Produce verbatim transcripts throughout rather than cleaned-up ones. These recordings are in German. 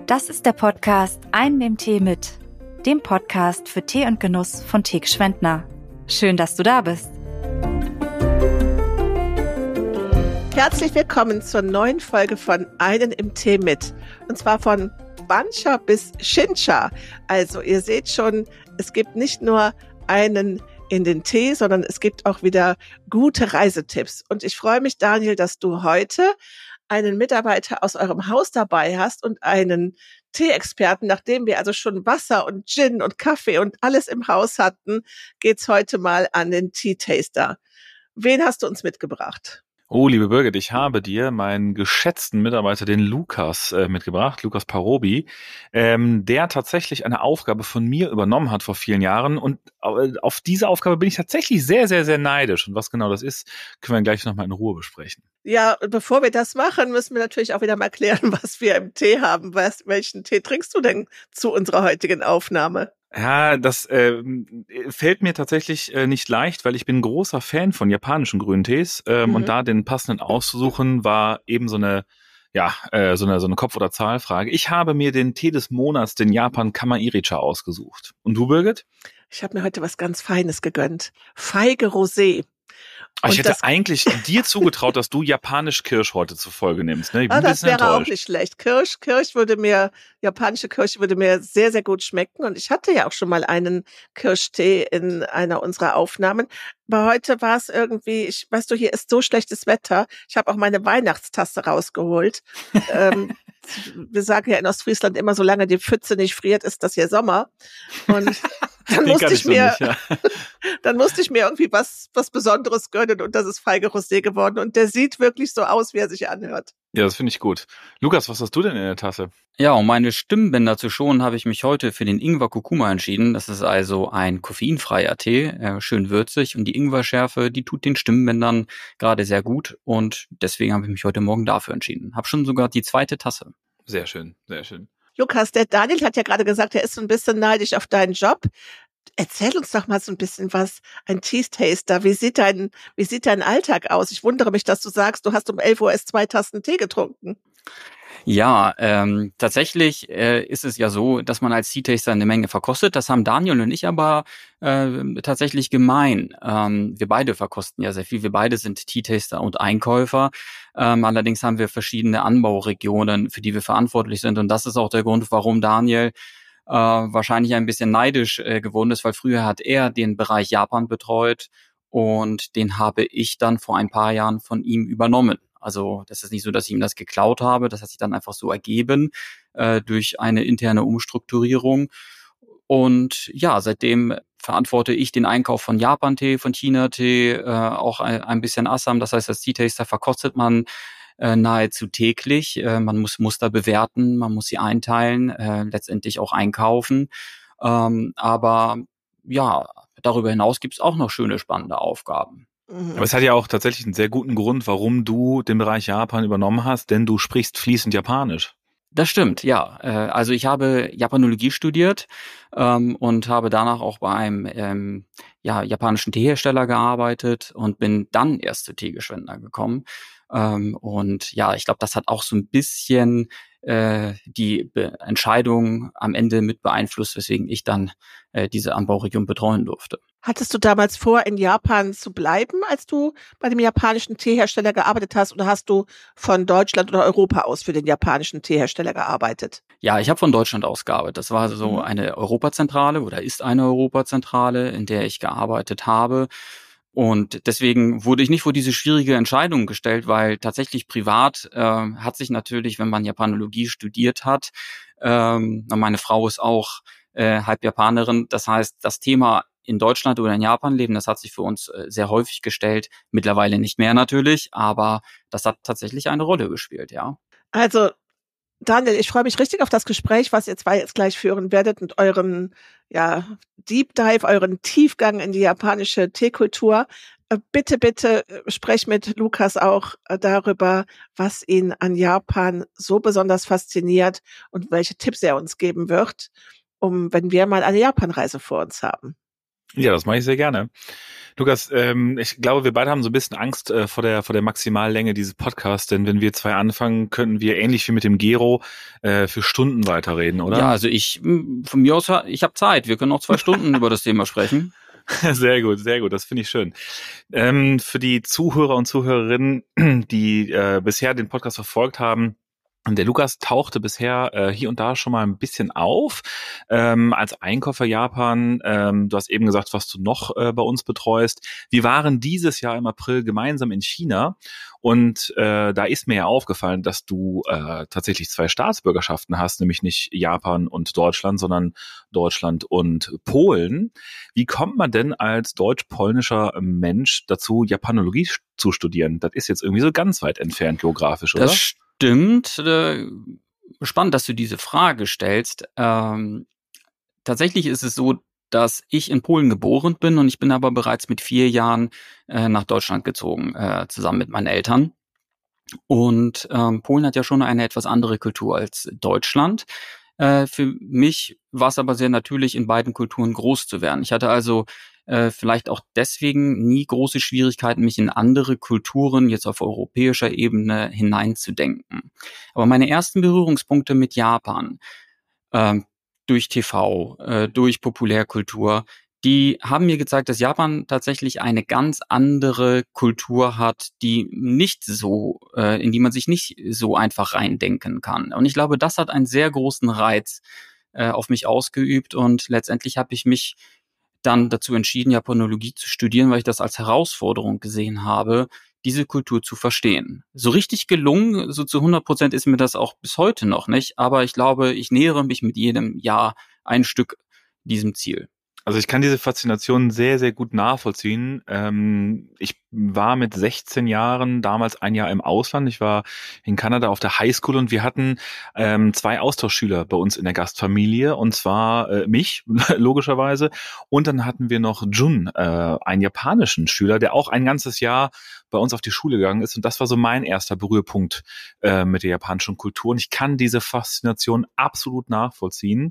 Das ist der Podcast Einen im Tee mit, dem Podcast für Tee und Genuss von Teegeschwendtner. Schön, dass du da bist. Herzlich willkommen zur neuen Folge von Einen im Tee mit. Und zwar von Bancha bis Shincha. Also ihr seht schon, es gibt nicht nur einen in den Tee, sondern es gibt auch wieder gute Reisetipps. Und ich freue mich, Daniel, dass du heute einen Mitarbeiter aus eurem Haus dabei hast und einen Tee-Experten. Nachdem wir also schon Wasser und Gin und Kaffee und alles im Haus hatten, geht's heute mal an den Tea-Taster. Wen hast du uns mitgebracht? Oh, liebe Birgit, ich habe dir meinen geschätzten Mitarbeiter, den Lukas, äh, mitgebracht, Lukas Parobi, ähm, der tatsächlich eine Aufgabe von mir übernommen hat vor vielen Jahren. Und auf diese Aufgabe bin ich tatsächlich sehr, sehr, sehr neidisch. Und was genau das ist, können wir gleich nochmal in Ruhe besprechen. Ja, und bevor wir das machen, müssen wir natürlich auch wieder mal klären, was wir im Tee haben. Was, welchen Tee trinkst du denn zu unserer heutigen Aufnahme? Ja, das äh, fällt mir tatsächlich äh, nicht leicht, weil ich bin ein großer Fan von japanischen Grüntees ähm, mhm. und da den passenden auszusuchen war eben so eine ja äh, so eine so eine Kopf- oder Zahlfrage. Ich habe mir den Tee des Monats, den Japan Kama-Iricha, ausgesucht. Und du, Birgit? Ich habe mir heute was ganz Feines gegönnt. Feige Rosé. Und ich hätte eigentlich dir zugetraut, dass du japanisch Kirsch heute zur Folge nimmst. Ne? Ich bin ah, ein das wäre enttäuscht. auch nicht schlecht. Kirsch, Kirsch würde mir, japanische Kirsch würde mir sehr, sehr gut schmecken. Und ich hatte ja auch schon mal einen Kirschtee in einer unserer Aufnahmen. Aber heute war es irgendwie, ich weißt du, hier ist so schlechtes Wetter. Ich habe auch meine Weihnachtstasse rausgeholt. ähm, wir sagen ja in Ostfriesland immer, solange die Pfütze nicht friert, ist das hier Sommer. Und dann Den musste ich, ich so mir, nicht, ja. dann musste ich mir irgendwie was, was Besonderes gönnen und das ist Feige Rosé geworden und der sieht wirklich so aus, wie er sich anhört. Ja, das finde ich gut. Lukas, was hast du denn in der Tasse? Ja, um meine Stimmbänder zu schonen, habe ich mich heute für den Ingwer Kurkuma entschieden. Das ist also ein koffeinfreier Tee, äh, schön würzig und die Ingwerschärfe, die tut den Stimmbändern gerade sehr gut und deswegen habe ich mich heute Morgen dafür entschieden. Habe schon sogar die zweite Tasse. Sehr schön, sehr schön. Lukas, der Daniel hat ja gerade gesagt, er ist so ein bisschen neidisch auf deinen Job. Erzähl uns doch mal so ein bisschen was, ein Tea-Taster. Wie sieht dein, wie sieht dein Alltag aus? Ich wundere mich, dass du sagst, du hast um elf Uhr erst zwei Tassen Tee getrunken. Ja, ähm, tatsächlich äh, ist es ja so, dass man als Tea-Taster eine Menge verkostet. Das haben Daniel und ich aber äh, tatsächlich gemein. Ähm, wir beide verkosten ja sehr viel. Wir beide sind Tea-Taster und Einkäufer. Ähm, allerdings haben wir verschiedene Anbauregionen, für die wir verantwortlich sind. Und das ist auch der Grund, warum Daniel äh, wahrscheinlich ein bisschen neidisch äh, geworden ist, weil früher hat er den Bereich Japan betreut und den habe ich dann vor ein paar Jahren von ihm übernommen. Also das ist nicht so, dass ich ihm das geklaut habe, das hat sich dann einfach so ergeben äh, durch eine interne Umstrukturierung. Und ja, seitdem verantworte ich den Einkauf von Japan-Tee, von China-Tee, äh, auch ein, ein bisschen Assam. Das heißt, als Tea-Taster verkostet man äh, nahezu täglich. Äh, man muss Muster bewerten, man muss sie einteilen, äh, letztendlich auch einkaufen. Ähm, aber ja, darüber hinaus gibt's auch noch schöne, spannende Aufgaben. Aber es hat ja auch tatsächlich einen sehr guten Grund, warum du den Bereich Japan übernommen hast, denn du sprichst fließend Japanisch. Das stimmt, ja. Äh, also ich habe Japanologie studiert ähm, und habe danach auch bei einem ähm, ja, japanischen Teehersteller gearbeitet und bin dann erst zu Teegeschwendtner gekommen. Ähm, und ja, ich glaube, das hat auch so ein bisschen äh, die Be- Entscheidung am Ende mit beeinflusst, weswegen ich dann äh, diese Anbauregion betreuen durfte. Hattest du damals vor, in Japan zu bleiben, als du bei dem japanischen Teehersteller gearbeitet hast, oder hast du von Deutschland oder Europa aus für den japanischen Teehersteller gearbeitet? Ja, ich habe von Deutschland aus gearbeitet. Das war so eine Europazentrale oder ist eine Europazentrale, in der ich gearbeitet habe. Und deswegen wurde ich nicht vor diese schwierige Entscheidung gestellt, weil tatsächlich privat äh, hat sich natürlich, wenn man Japanologie studiert hat, ähm, meine Frau ist auch äh, halb Japanerin, das heißt, das Thema in Deutschland oder in Japan leben, das hat sich für uns äh, sehr häufig gestellt, mittlerweile nicht mehr natürlich, aber das hat tatsächlich eine Rolle gespielt, ja. Also Daniel, ich freue mich richtig auf das Gespräch, was ihr zwei jetzt gleich führen werdet und euren ja, Deep Dive, euren Tiefgang in die japanische Teekultur. Äh, Bitte, bitte äh, sprech mit Lukas auch äh, darüber, was ihn an Japan so besonders fasziniert und welche Tipps er uns geben wird, um wenn wir mal eine Japanreise vor uns haben. Ja, das mache ich sehr gerne. Lukas, ähm, ich glaube, wir beide haben so ein bisschen Angst äh, vor der vor der Maximallänge dieses Podcasts, denn wenn wir zwei anfangen, könnten wir ähnlich wie mit dem Gero äh, für Stunden weiterreden, oder? Ja, also ich, von mir aus, ich habe Zeit. Wir können auch zwei Stunden über das Thema sprechen. Sehr gut, sehr gut, das finde ich schön. Ähm, für die Zuhörer und Zuhörerinnen, die äh, bisher den Podcast verfolgt haben, der Lukas tauchte bisher äh, hier und da schon mal ein bisschen auf ähm, als Einkäufer Japan. Ähm, du hast eben gesagt, was du noch äh, bei uns betreust. Wir waren dieses Jahr im April gemeinsam in China und äh, da ist mir ja aufgefallen, dass du äh, tatsächlich zwei Staatsbürgerschaften hast, nämlich nicht Japan und Deutschland, sondern Deutschland und Polen. Wie kommt man denn als deutsch-polnischer Mensch dazu, Japanologie zu studieren? Das ist jetzt irgendwie so ganz weit entfernt geografisch, oder? Das Stimmt. Äh, spannend, dass du diese Frage stellst. Ähm, tatsächlich ist es so, dass ich in Polen geboren bin und ich bin aber bereits mit vier Jahren äh, nach Deutschland gezogen, äh, zusammen mit meinen Eltern. Und ähm, Polen hat ja schon eine etwas andere Kultur als Deutschland. Äh, für mich war es aber sehr natürlich, in beiden Kulturen groß zu werden. Ich hatte also äh, vielleicht auch deswegen nie große Schwierigkeiten, mich in andere Kulturen jetzt auf europäischer Ebene hineinzudenken. Aber meine ersten Berührungspunkte mit Japan, äh, durch T V, äh, durch Populärkultur, die haben mir gezeigt, dass Japan tatsächlich eine ganz andere Kultur hat, die nicht so, äh, in die man sich nicht so einfach reindenken kann. Und ich glaube, das hat einen sehr großen Reiz äh, auf mich ausgeübt und letztendlich habe ich mich dann dazu entschieden, Japanologie zu studieren, weil ich das als Herausforderung gesehen habe, diese Kultur zu verstehen. So richtig gelungen, so zu hundert Prozent ist mir das auch bis heute noch nicht, aber ich glaube, ich nähere mich mit jedem Jahr ein Stück diesem Ziel. Also ich kann diese Faszination sehr, sehr gut nachvollziehen. Ähm, ich war mit sechzehn Jahren damals ein Jahr im Ausland. Ich war in Kanada auf der Highschool und wir hatten ähm, zwei Austauschschüler bei uns in der Gastfamilie und zwar äh, mich, logischerweise. Und dann hatten wir noch Jun, äh, einen japanischen Schüler, der auch ein ganzes Jahr bei uns auf die Schule gegangen ist und das war so mein erster Berührpunkt äh, mit der japanischen Kultur und ich kann diese Faszination absolut nachvollziehen.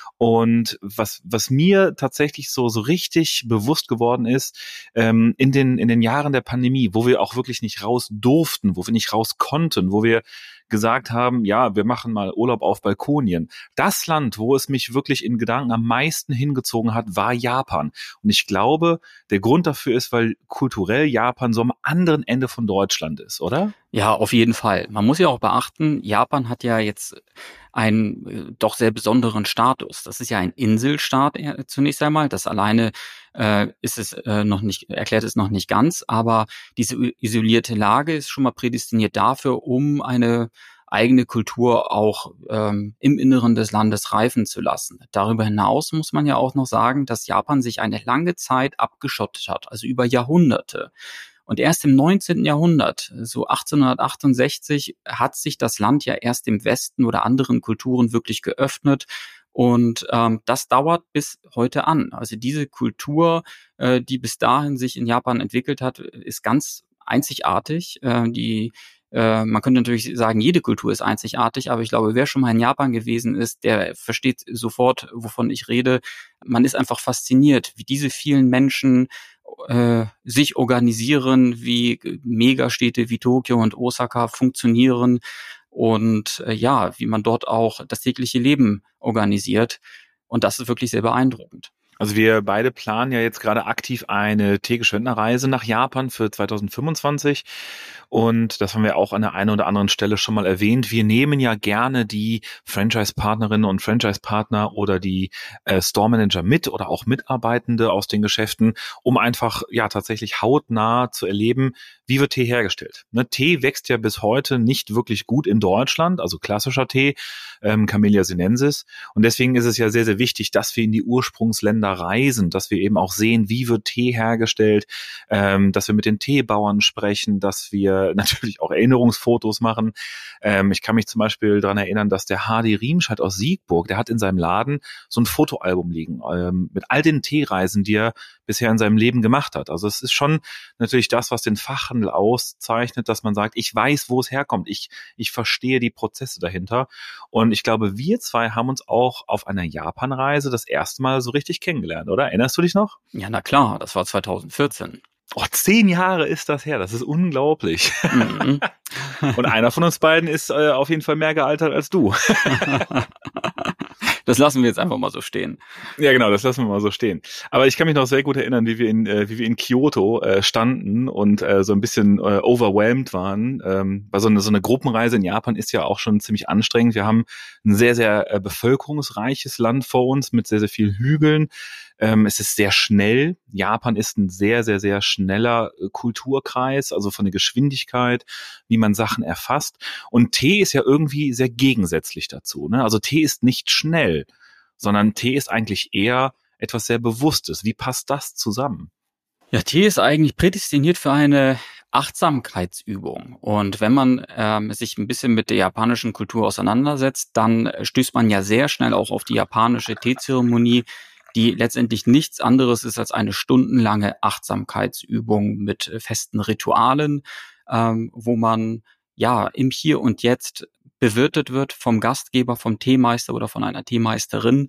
Und was was mir tatsächlich so so richtig bewusst geworden ist, ähm, in den in den Jahren der Pandemie, wo wir auch wirklich nicht raus durften, wo wir nicht raus konnten, wo wir gesagt haben, ja, wir machen mal Urlaub auf Balkonien. Das Land, wo es mich wirklich in Gedanken am meisten hingezogen hat, war Japan. Und ich glaube, der Grund dafür ist, weil kulturell Japan so am anderen Ende von Deutschland ist, oder? Ja, auf jeden Fall. Man muss ja auch beachten, Japan hat ja jetzt einen äh, doch sehr besonderen Status. Das ist ja ein Inselstaat äh, zunächst einmal. Das alleine äh, ist es äh, noch nicht, erklärt es noch nicht ganz, aber diese isolierte Lage ist schon mal prädestiniert dafür, um eine eigene Kultur auch ähm, im Inneren des Landes reifen zu lassen. Darüber hinaus muss man ja auch noch sagen, dass Japan sich eine lange Zeit abgeschottet hat, also über Jahrhunderte. Und erst im neunzehnten Jahrhundert, so achtzehnhundertachtundsechzig, hat sich das Land ja erst dem Westen oder anderen Kulturen wirklich geöffnet. Und ähm, das dauert bis heute an. Also diese Kultur, äh, die bis dahin sich in Japan entwickelt hat, ist ganz einzigartig. Äh, die äh, man könnte natürlich sagen, jede Kultur ist einzigartig, aber ich glaube, wer schon mal in Japan gewesen ist, der versteht sofort, wovon ich rede. Man ist einfach fasziniert, wie diese vielen Menschen äh, sich organisieren, wie Megastädte wie Tokio und Osaka funktionieren und äh, ja, wie man dort auch das tägliche Leben organisiert. Und das ist wirklich sehr beeindruckend. Also wir beide planen ja jetzt gerade aktiv eine Teegeschwendner-Reise nach Japan für zweitausendfünfundzwanzig und das haben wir auch an der einen oder anderen Stelle schon mal erwähnt. Wir nehmen ja gerne die Franchise-Partnerinnen und Franchise-Partner oder die äh, Store-Manager mit oder auch Mitarbeitende aus den Geschäften, um einfach ja tatsächlich hautnah zu erleben, wie wird Tee hergestellt. Ne, Tee wächst ja bis heute nicht wirklich gut in Deutschland, also klassischer Tee, ähm, Camellia sinensis und deswegen ist es ja sehr, sehr wichtig, dass wir in die Ursprungsländer reisen, dass wir eben auch sehen, wie wird Tee hergestellt, ähm, dass wir mit den Teebauern sprechen, dass wir natürlich auch Erinnerungsfotos machen. Ähm, ich kann mich zum Beispiel daran erinnern, dass der Hardy Riemscheid aus Siegburg, der hat in seinem Laden so ein Fotoalbum liegen, ähm, mit all den Teereisen, die er bisher in seinem Leben gemacht hat. Also es ist schon natürlich das, was den Fachhandel auszeichnet, dass man sagt, ich weiß, wo es herkommt, ich, ich verstehe die Prozesse dahinter und ich glaube, wir zwei haben uns auch auf einer Japanreise das erste Mal so richtig kennengelernt. kennengelernt, oder? Erinnerst du dich noch? Ja, na klar, das war zweitausendvierzehn. Oh, zehn Jahre ist das her, das ist unglaublich. Mhm. Und einer von uns beiden ist äh, auf jeden Fall mehr gealtert als du. Das lassen wir jetzt einfach mal so stehen. Ja, genau, das lassen wir mal so stehen. Aber ich kann mich noch sehr gut erinnern, wie wir in äh, wie wir in Kyoto äh, standen und äh, so ein bisschen äh, overwhelmed waren. Ähm, weil so eine so eine Gruppenreise in Japan ist ja auch schon ziemlich anstrengend. Wir haben ein sehr sehr äh, bevölkerungsreiches Land vor uns mit sehr sehr vielen Hügeln. Ähm, es ist sehr schnell. Japan ist ein sehr sehr sehr schneller äh, Kulturkreis, also von der Geschwindigkeit, wie man Sachen erfasst. Und Tee ist ja irgendwie sehr gegensätzlich dazu, ne? Also Tee ist nicht schnell, sondern Tee ist eigentlich eher etwas sehr Bewusstes. Wie passt das zusammen? Ja, Tee ist eigentlich prädestiniert für eine Achtsamkeitsübung. Und wenn man ähm, sich ein bisschen mit der japanischen Kultur auseinandersetzt, dann stößt man ja sehr schnell auch auf die japanische Teezeremonie, die letztendlich nichts anderes ist als eine stundenlange Achtsamkeitsübung mit festen Ritualen, ähm, wo man ja im Hier und Jetzt bewirtet wird vom Gastgeber, vom Teemeister oder von einer Teemeisterin.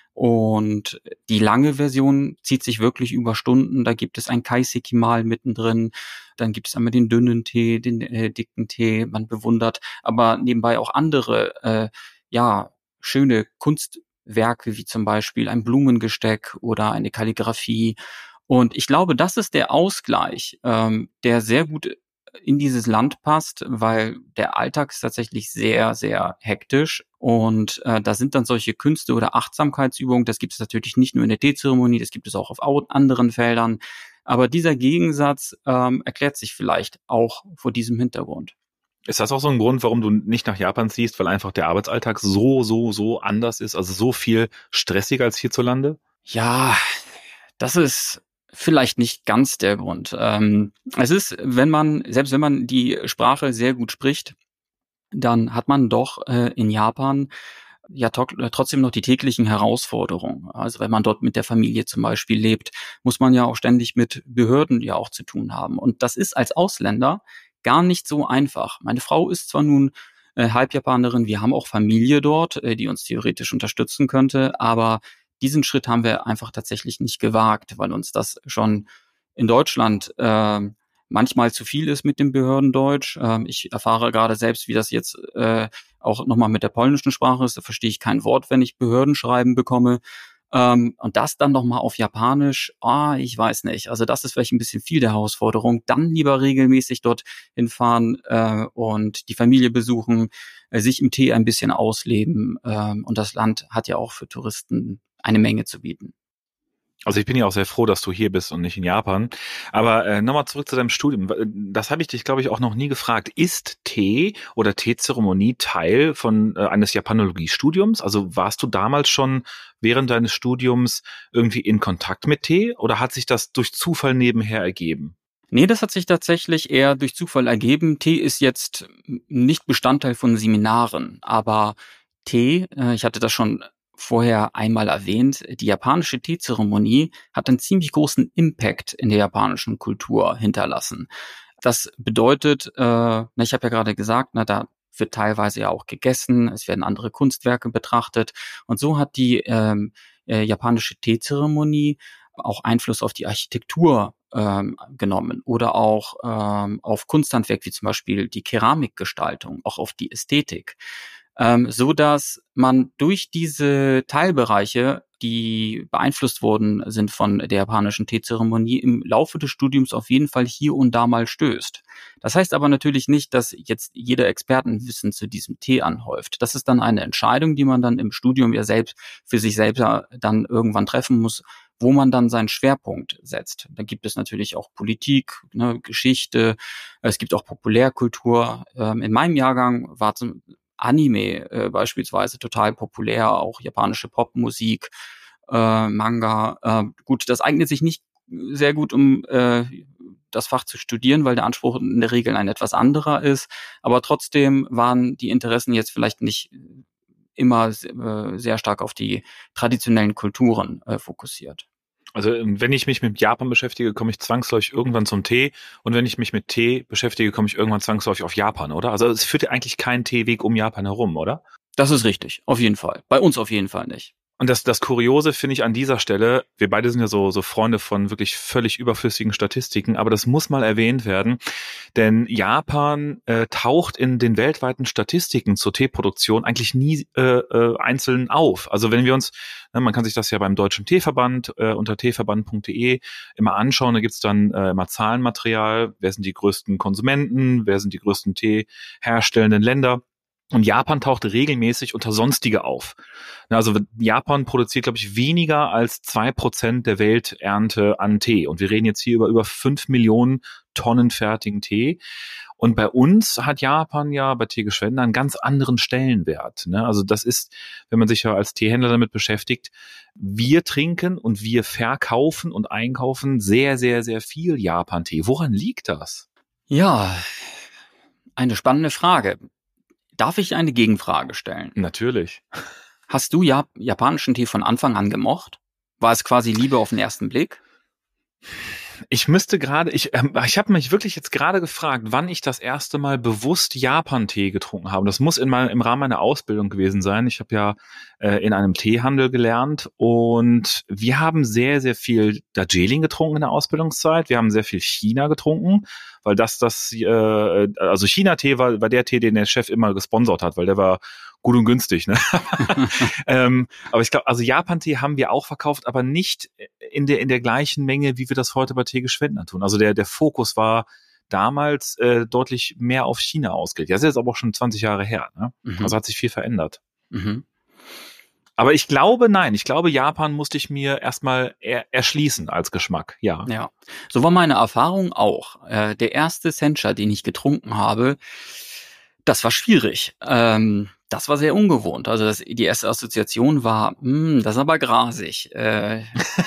Und die lange Version zieht sich wirklich über Stunden. Da gibt es ein Kaiseki-Mahl mittendrin. Dann gibt es einmal den dünnen Tee, den äh, dicken Tee. Man bewundert aber nebenbei auch andere, äh, ja, schöne Kunstwerke, wie zum Beispiel ein Blumengesteck oder eine Kalligraphie. Und ich glaube, das ist der Ausgleich, ähm, der sehr gut in dieses Land passt, weil der Alltag ist tatsächlich sehr, sehr hektisch und äh, da sind dann solche Künste oder Achtsamkeitsübungen, das gibt es natürlich nicht nur in der Teezeremonie, das gibt es auch auf anderen Feldern, aber dieser Gegensatz ähm, erklärt sich vielleicht auch vor diesem Hintergrund. Ist das auch so ein Grund, warum du nicht nach Japan ziehst, weil einfach der Arbeitsalltag so, so, so anders ist, also so viel stressiger als hierzulande? Ja, das ist vielleicht nicht ganz der Grund. Ähm, es ist, wenn man, selbst wenn man die Sprache sehr gut spricht, dann hat man doch äh, in Japan ja to- trotzdem noch die täglichen Herausforderungen. Also wenn man dort mit der Familie zum Beispiel lebt, muss man ja auch ständig mit Behörden ja auch zu tun haben. Und das ist als Ausländer gar nicht so einfach. Meine Frau ist zwar nun äh, Halbjapanerin, wir haben auch Familie dort, äh, die uns theoretisch unterstützen könnte, aber diesen Schritt haben wir einfach tatsächlich nicht gewagt, weil uns das schon in Deutschland äh, manchmal zu viel ist mit dem Behördendeutsch. Äh, ich erfahre gerade selbst, wie das jetzt äh, auch nochmal mit der polnischen Sprache ist. Da verstehe ich kein Wort, wenn ich Behördenschreiben bekomme. Ähm, und das dann nochmal auf Japanisch, ah, ich weiß nicht. Also das ist vielleicht ein bisschen viel der Herausforderung. Dann lieber regelmäßig dort hinfahren äh, und die Familie besuchen, äh, sich im Tee ein bisschen ausleben. Äh, und das Land hat ja auch für Touristen eine Menge zu bieten. Also ich bin ja auch sehr froh, dass du hier bist und nicht in Japan. Aber äh, nochmal zurück zu deinem Studium. Das habe ich dich, glaube ich, auch noch nie gefragt. Ist Tee oder Teezeremonie Teil von äh, eines Japanologiestudiums? Also warst du damals schon während deines Studiums irgendwie in Kontakt mit Tee oder hat sich das durch Zufall nebenher ergeben? Nee, das hat sich tatsächlich eher durch Zufall ergeben. Tee ist jetzt nicht Bestandteil von Seminaren, aber Tee, äh, ich hatte das schon vorher einmal erwähnt, die japanische Teezeremonie hat einen ziemlich großen Impact in der japanischen Kultur hinterlassen. Das bedeutet, äh, na, ich habe ja gerade gesagt, na, da wird teilweise ja auch gegessen, es werden andere Kunstwerke betrachtet und so hat die ähm, äh, japanische Teezeremonie auch Einfluss auf die Architektur ähm, genommen oder auch ähm, auf Kunsthandwerk, wie zum Beispiel die Keramikgestaltung, auch auf die Ästhetik. Ähm, so dass man durch diese Teilbereiche, die beeinflusst worden sind von der japanischen Teezeremonie, im Laufe des Studiums auf jeden Fall hier und da mal stößt. Das heißt aber natürlich nicht, dass jetzt jeder Expertenwissen zu diesem Tee anhäuft. Das ist dann eine Entscheidung, die man dann im Studium ja selbst für sich selber dann irgendwann treffen muss, wo man dann seinen Schwerpunkt setzt. Da gibt es natürlich auch Politik, ne, Geschichte, es gibt auch Populärkultur. Ähm, in meinem Jahrgang war zum Anime äh, beispielsweise total populär, auch japanische Popmusik, äh, Manga. Äh, gut, das eignet sich nicht sehr gut, um äh, das Fach zu studieren, weil der Anspruch in der Regel ein etwas anderer ist. Aber trotzdem waren die Interessen jetzt vielleicht nicht immer äh, sehr stark auf die traditionellen Kulturen äh, fokussiert. Also wenn ich mich mit Japan beschäftige, komme ich zwangsläufig irgendwann zum Tee. Und wenn ich mich mit Tee beschäftige, komme ich irgendwann zwangsläufig auf Japan, oder? Also es führt ja eigentlich kein Teeweg um Japan herum, oder? Das ist richtig, auf jeden Fall. Bei uns auf jeden Fall nicht. Und das, das Kuriose finde ich an dieser Stelle, wir beide sind ja so, so Freunde von wirklich völlig überflüssigen Statistiken, aber das muss mal erwähnt werden, denn Japan äh, taucht in den weltweiten Statistiken zur Teeproduktion eigentlich nie äh, äh, einzeln auf. Also wenn wir uns, ne, man kann sich das ja beim Deutschen Teeverband äh, unter teeverband punkt de immer anschauen, da gibt's dann äh, immer Zahlenmaterial, wer sind die größten Konsumenten, wer sind die größten teeherstellenden Länder. Und Japan taucht regelmäßig unter Sonstige auf. Also Japan produziert, glaube ich, weniger als zwei Prozent der Welternte an Tee. Und wir reden jetzt hier über über fünf Millionen Tonnen fertigen Tee. Und bei uns hat Japan ja bei Teegeschwender einen ganz anderen Stellenwert. Also das ist, wenn man sich ja als Teehändler damit beschäftigt, wir trinken und wir verkaufen und einkaufen sehr, sehr, sehr viel Japan-Tee. Woran liegt das? Ja, eine spannende Frage. Darf ich eine Gegenfrage stellen? Natürlich. Hast du Jap- japanischen Tee von Anfang an gemocht? War es quasi Liebe auf den ersten Blick? Ich müsste gerade, ich, ähm, ich habe mich wirklich jetzt gerade gefragt, wann ich das erste Mal bewusst Japan-Tee getrunken habe. Das muss in mein, im Rahmen meiner Ausbildung gewesen sein. Ich habe ja äh, in einem Teehandel gelernt und wir haben sehr, sehr viel Darjeeling getrunken in der Ausbildungszeit. Wir haben sehr viel China getrunken, weil das, das, äh, also China-Tee war, war der Tee, den der Chef immer gesponsert hat, weil der war gut und günstig, ne? ähm, aber ich glaube, also Japan-Tee haben wir auch verkauft, aber nicht in der in der gleichen Menge, wie wir das heute bei Teegeschwender tun. Also der der Fokus war damals äh, deutlich mehr auf China ausgelegt. Das ist jetzt aber auch schon zwanzig Jahre her, ne? Mhm. Also hat sich viel verändert. Mhm. Aber ich glaube, nein, ich glaube, Japan musste ich mir erstmal er, erschließen als Geschmack, ja. Ja, so war meine Erfahrung auch. Äh, der erste Sencha, den ich getrunken habe, das war schwierig. Ähm, das war sehr ungewohnt. Also das, die erste Assoziation war, mh, das ist aber grasig. Äh,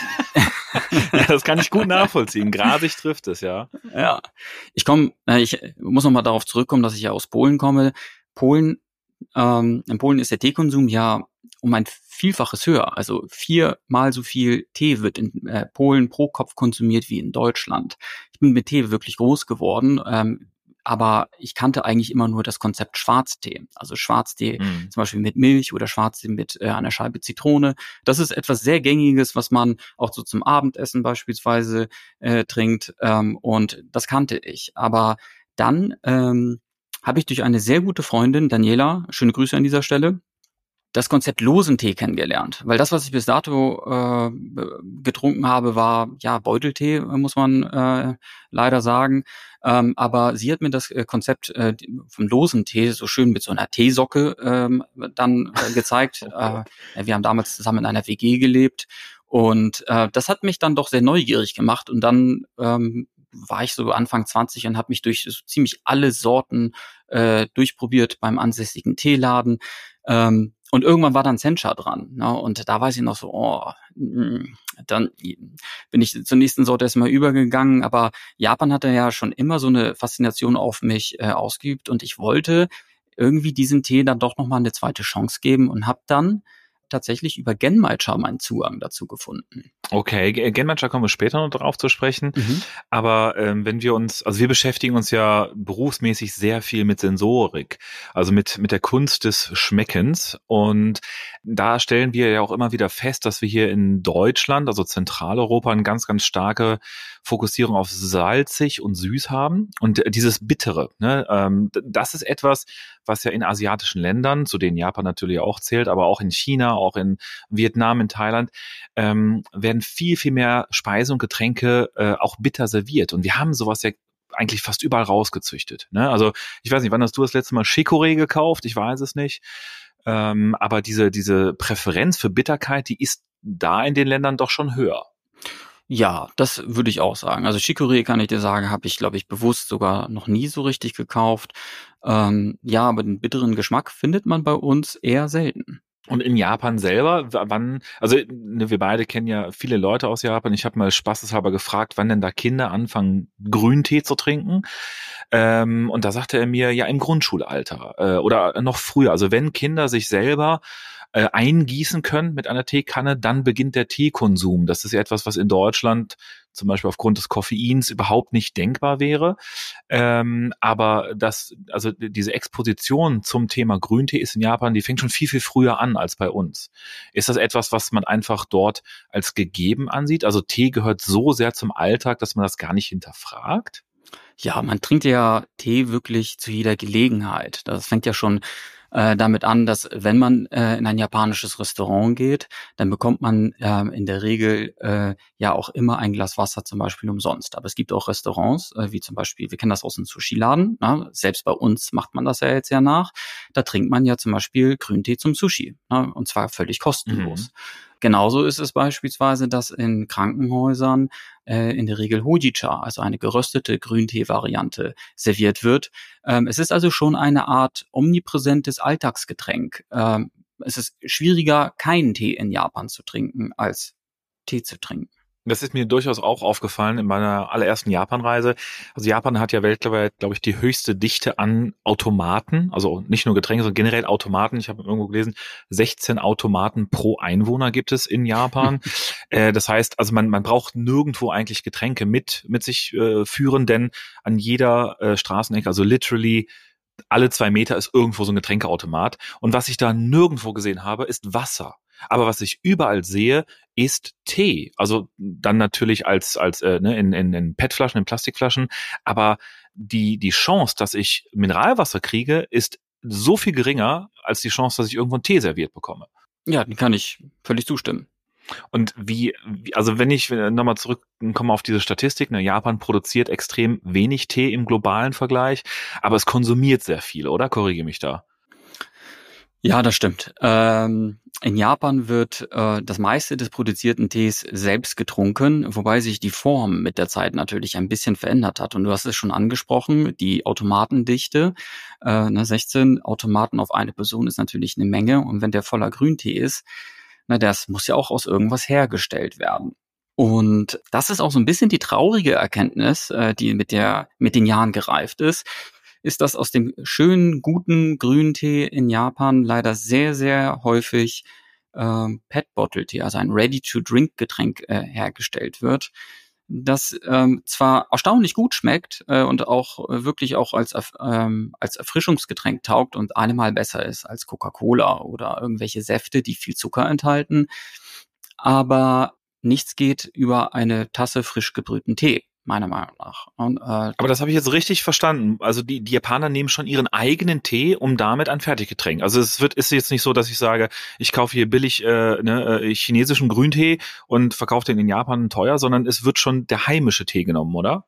ja, das kann ich gut nachvollziehen. Grasig trifft es, ja. Ja, ich komme, ich muss noch mal darauf zurückkommen, dass ich ja aus Polen komme. Polen, ähm, in Polen ist der Teekonsum ja um ein Vielfaches höher. Also viermal so viel Tee wird in äh, Polen pro Kopf konsumiert wie in Deutschland. Ich bin mit Tee wirklich groß geworden. Ähm, Aber ich kannte eigentlich immer nur das Konzept Schwarztee. Also Schwarztee mhm. zum Beispiel mit Milch oder Schwarztee mit äh, einer Scheibe Zitrone. Das ist etwas sehr Gängiges, was man auch so zum Abendessen beispielsweise äh, trinkt. Ähm, und das kannte ich. Aber dann ähm, habe ich durch eine sehr gute Freundin, Daniela, schöne Grüße an dieser Stelle, das Konzept Losentee kennengelernt. Weil das, was ich bis dato äh, getrunken habe, war ja Beuteltee, muss man äh, leider sagen. Ähm, aber sie hat mir das äh, Konzept äh, vom Losentee so schön mit so einer Teesocke ähm, dann äh, gezeigt. äh, wir haben damals zusammen in einer W G gelebt und äh, das hat mich dann doch sehr neugierig gemacht. Und dann ähm, war ich so Anfang zwanzig und habe mich durch so ziemlich alle Sorten äh, durchprobiert beim ansässigen Teeladen. Ähm, Und irgendwann war dann Sencha dran, ne? Und da weiß ich noch so, oh, dann bin ich zur nächsten Sorte erstmal übergegangen. Aber Japan hatte ja schon immer so eine Faszination auf mich äh, ausgeübt und ich wollte irgendwie diesen Tee dann doch nochmal eine zweite Chance geben und habe dann tatsächlich über Genmaicha meinen Zugang dazu gefunden. Okay, Genmaicha kommen wir später noch drauf zu sprechen. Mhm. Aber ähm, wenn wir uns, also wir beschäftigen uns ja berufsmäßig sehr viel mit Sensorik, also mit mit der Kunst des Schmeckens. Und da stellen wir ja auch immer wieder fest, dass wir hier in Deutschland, also Zentraleuropa, eine ganz, ganz starke Fokussierung auf salzig und süß haben. Und dieses Bittere, ne, ähm, das ist etwas, was ja in asiatischen Ländern, zu denen Japan natürlich auch zählt, aber auch in China, auch in Vietnam, in Thailand, ähm, werden viel, viel mehr Speisen und Getränke äh, auch bitter serviert. Und wir haben sowas ja eigentlich fast überall rausgezüchtet. Ne? Also ich weiß nicht, wann hast du das letzte Mal Chicorée gekauft? Ich weiß es nicht. Ähm, aber diese, diese Präferenz für Bitterkeit, die ist da in den Ländern doch schon höher. Ja, das würde ich auch sagen. Also Chicorée, kann ich dir sagen, habe ich, glaube ich, bewusst sogar noch nie so richtig gekauft. Ähm, ja, aber den bitteren Geschmack findet man bei uns eher selten. Und in Japan selber, wann, also ne, wir beide kennen ja viele Leute aus Japan. Ich habe mal spaßeshalber gefragt, wann denn da Kinder anfangen, Grüntee zu trinken. Ähm, und da sagte er mir, ja, im Grundschulalter äh, oder noch früher. Also wenn Kinder sich selber äh, eingießen können mit einer Teekanne, dann beginnt der Teekonsum. Das ist ja etwas, was in Deutschland zum Beispiel aufgrund des Koffeins überhaupt nicht denkbar wäre. Ähm, aber das, also diese Exposition zum Thema Grüntee ist in Japan, die fängt schon viel, viel früher an als bei uns. Ist das etwas, was man einfach dort als gegeben ansieht? Also Tee gehört so sehr zum Alltag, dass man das gar nicht hinterfragt? Ja, man trinkt ja Tee wirklich zu jeder Gelegenheit. Das fängt ja schon äh, damit an, dass wenn man äh, in ein japanisches Restaurant geht, dann bekommt man äh, in der Regel äh, ja auch immer ein Glas Wasser zum Beispiel umsonst. Aber es gibt auch Restaurants, äh, wie zum Beispiel, wir kennen das aus dem Sushi-Laden, ne? Selbst bei uns macht man das ja jetzt ja nach. Da trinkt man ja zum Beispiel Grüntee zum Sushi, ne? Und zwar völlig kostenlos. Mhm. Genauso ist es beispielsweise, dass in Krankenhäusern äh, in der Regel Hojicha, also eine geröstete Grüntee-Variante, serviert wird. Ähm, es ist also schon eine Art omnipräsentes Alltagsgetränk. Ähm, es ist schwieriger, keinen Tee in Japan zu trinken, als Tee zu trinken. Das ist mir durchaus auch aufgefallen in meiner allerersten Japanreise. Also Japan hat ja weltweit, glaube ich, die höchste Dichte an Automaten, also nicht nur Getränke, sondern generell Automaten. Ich habe irgendwo gelesen, sechzehn Automaten pro Einwohner gibt es in Japan. äh, das heißt, also man man braucht nirgendwo eigentlich Getränke mit mit sich äh, führen, denn an jeder äh, Straßenecke, also literally alle zwei Meter ist irgendwo so ein Getränkeautomat. Und was ich da nirgendwo gesehen habe, ist Wasser. Aber was ich überall sehe, ist Tee. Also dann natürlich als als äh, ne, in, in, in P E T-Flaschen, in Plastikflaschen. Aber die die Chance, dass ich Mineralwasser kriege, ist so viel geringer als die Chance, dass ich irgendwo einen Tee serviert bekomme. Ja, den kann ich völlig zustimmen. Und wie, wie also wenn ich nochmal zurückkomme auf diese Statistik, ne, Japan produziert extrem wenig Tee im globalen Vergleich, aber es konsumiert sehr viel, oder? Korrigiere mich da. Ja, das stimmt. Ähm, in Japan wird äh, das meiste des produzierten Tees selbst getrunken, wobei sich die Form mit der Zeit natürlich ein bisschen verändert hat. Und du hast es schon angesprochen, die Automatendichte. Äh, ne, sechzehn Automaten auf eine Person ist natürlich eine Menge. Und wenn der voller Grüntee ist, na, das muss ja auch aus irgendwas hergestellt werden. Und das ist auch so ein bisschen die traurige Erkenntnis, äh, die mit der mit den Jahren gereift ist. ist, dass aus dem schönen, guten Grüntee in Japan leider sehr, sehr häufig ähm, P E T-Bottle-Tee, also ein Ready-to-Drink-Getränk äh, hergestellt wird, das ähm, zwar erstaunlich gut schmeckt äh, und auch äh, wirklich auch als ähm, als Erfrischungsgetränk taugt und allemal besser ist als Coca-Cola oder irgendwelche Säfte, die viel Zucker enthalten, aber nichts geht über eine Tasse frisch gebrühten Tee, meiner Meinung nach. Und, äh, Aber das habe ich jetzt richtig verstanden. Also die, die Japaner nehmen schon ihren eigenen Tee, um damit ein Fertiggetränk. Also es wird ist jetzt nicht so, dass ich sage, ich kaufe hier billig äh, ne, äh, chinesischen Grüntee und verkaufe den in Japan teuer, sondern es wird schon der heimische Tee genommen, oder?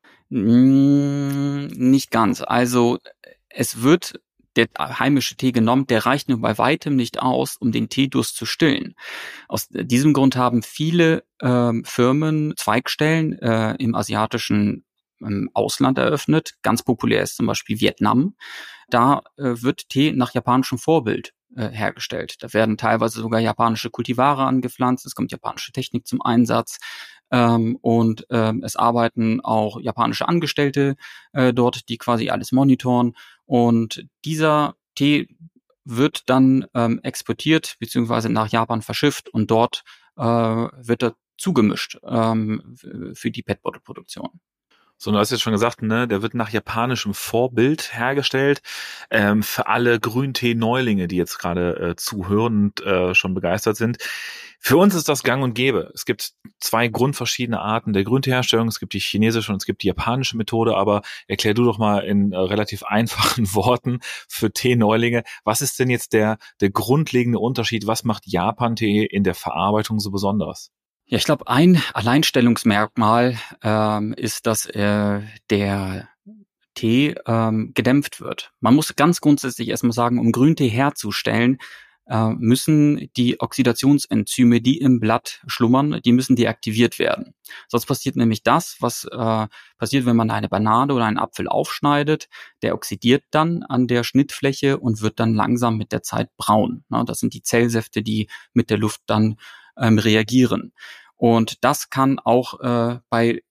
mh, nicht ganz. Also es wird der heimische Tee genommen, der reicht nur bei weitem nicht aus, um den Teedurst zu stillen. Aus diesem Grund haben viele ähm, Firmen Zweigstellen äh, im asiatischen ähm, Ausland eröffnet. Ganz populär ist zum Beispiel Vietnam. Da äh, wird Tee nach japanischem Vorbild äh, hergestellt. Da werden teilweise sogar japanische Kultivare angepflanzt. Es kommt japanische Technik zum Einsatz. Ähm, und ähm, es arbeiten auch japanische Angestellte äh, dort, die quasi alles monitoren. Und dieser Tee wird dann ähm, exportiert beziehungsweise nach Japan verschifft und dort äh, wird er zugemischt ähm, für die P E T-Bottle-Produktion. So, du hast jetzt schon gesagt, ne, der wird nach japanischem Vorbild hergestellt. Ähm, für alle Grüntee-Neulinge, die jetzt gerade äh, zuhören und äh, schon begeistert sind. Für uns ist das gang und gäbe. Es gibt zwei grundverschiedene Arten der Grünteeherstellung. Es gibt die chinesische und es gibt die japanische Methode. Aber erklär du doch mal in äh, relativ einfachen Worten für Tee-Neulinge, was ist denn jetzt der, der grundlegende Unterschied? Was macht Japan-Tee in der Verarbeitung so besonders? Ja, ich glaube, ein Alleinstellungsmerkmal ähm, ist, dass äh, der Tee ähm, gedämpft wird. Man muss ganz grundsätzlich erstmal sagen, um Grüntee herzustellen, äh, müssen die Oxidationsenzyme, die im Blatt schlummern, die müssen deaktiviert werden. Sonst passiert nämlich das, was äh, passiert, wenn man eine Banane oder einen Apfel aufschneidet. Der oxidiert dann an der Schnittfläche und wird dann langsam mit der Zeit braun. Na, das sind die Zellsäfte, die mit der Luft dann ähm, reagieren. Und das kann auch äh, bei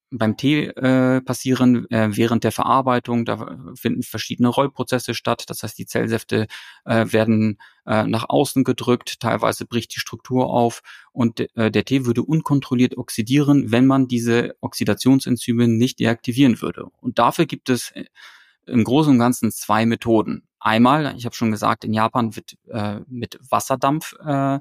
beim Tee äh, passieren äh, während der Verarbeitung. Da finden verschiedene Rollprozesse statt. Das heißt, die Zellsäfte äh, werden äh, nach außen gedrückt. Teilweise bricht die Struktur auf und äh, der Tee würde unkontrolliert oxidieren, wenn man diese Oxidationsenzyme nicht deaktivieren würde. Und dafür gibt es im Großen und Ganzen zwei Methoden. Einmal, ich habe schon gesagt, in Japan wird äh, mit Wasserdampf äh,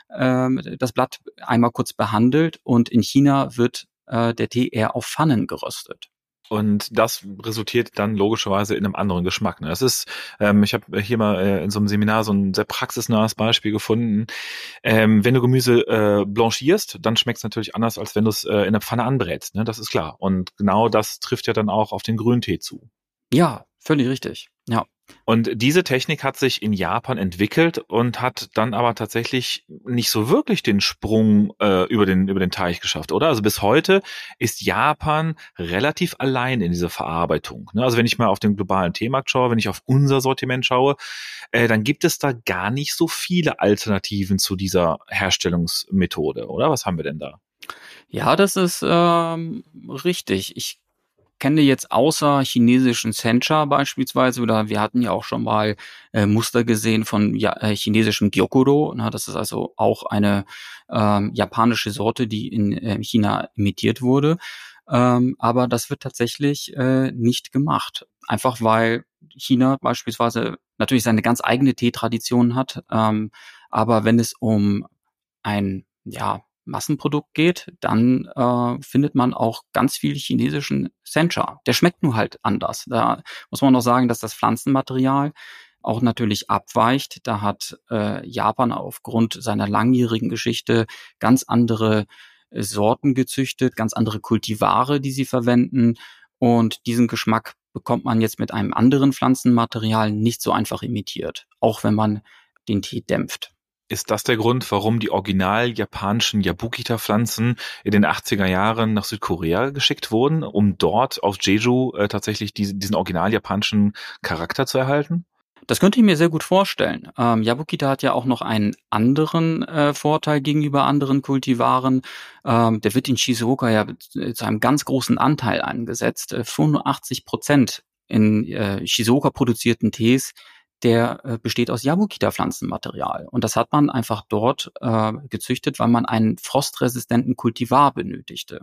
äh, das Blatt einmal kurz behandelt und in China wird äh, der Tee eher auf Pfannen geröstet. Und das resultiert dann logischerweise in einem anderen Geschmack. Das ist, ähm, ich habe hier mal äh, in so einem Seminar so ein sehr praxisnahes Beispiel gefunden. Ähm, wenn du Gemüse äh, blanchierst, dann schmeckt es natürlich anders, als wenn du es äh, in der Pfanne anbrätst. Ne? Das ist klar. Und genau das trifft ja dann auch auf den Grüntee zu. Ja, völlig richtig. Ja. Und diese Technik hat sich in Japan entwickelt und hat dann aber tatsächlich nicht so wirklich den Sprung äh, über den über den Teich geschafft, oder? Also bis heute ist Japan relativ allein in dieser Verarbeitung. Ne? Also wenn ich mal auf den globalen Teemarkt schaue, wenn ich auf unser Sortiment schaue, äh, dann gibt es da gar nicht so viele Alternativen zu dieser Herstellungsmethode, oder? Was haben wir denn da? Ja, das ist ähm, richtig. Ich kenne jetzt außer chinesischen Sencha beispielsweise, oder wir hatten ja auch schon mal äh, Muster gesehen von ja, äh, chinesischem Gyokuro. Na, das ist also auch eine ähm, japanische Sorte, die in äh, China imitiert wurde. Ähm, aber das wird tatsächlich äh, nicht gemacht. Einfach weil China beispielsweise natürlich seine ganz eigene Teetradition hat. Ähm, aber wenn es um ein, ja, Massenprodukt geht, dann äh, findet man auch ganz viel chinesischen Sencha. Der schmeckt nur halt anders. Da muss man noch sagen, dass das Pflanzenmaterial auch natürlich abweicht. Da hat äh, Japan aufgrund seiner langjährigen Geschichte ganz andere äh, Sorten gezüchtet, ganz andere Kultivare, die sie verwenden. Und diesen Geschmack bekommt man jetzt mit einem anderen Pflanzenmaterial nicht so einfach imitiert, auch wenn man den Tee dämpft. Ist das der Grund, warum die original japanischen Yabukita-Pflanzen in den achtziger Jahren nach Südkorea geschickt wurden, um dort auf Jeju äh, tatsächlich diese, diesen original japanischen Charakter zu erhalten? Das könnte ich mir sehr gut vorstellen. Ähm, Yabukita hat ja auch noch einen anderen äh, Vorteil gegenüber anderen Kultivaren. Ähm, der wird in Shizuoka ja zu einem ganz großen Anteil eingesetzt. Äh, fünfundachtzig Prozent in äh, Shizuoka produzierten Tees, der äh, besteht aus Yabukita-Pflanzenmaterial. Und das hat man einfach dort äh, gezüchtet, weil man einen frostresistenten Kultivar benötigte.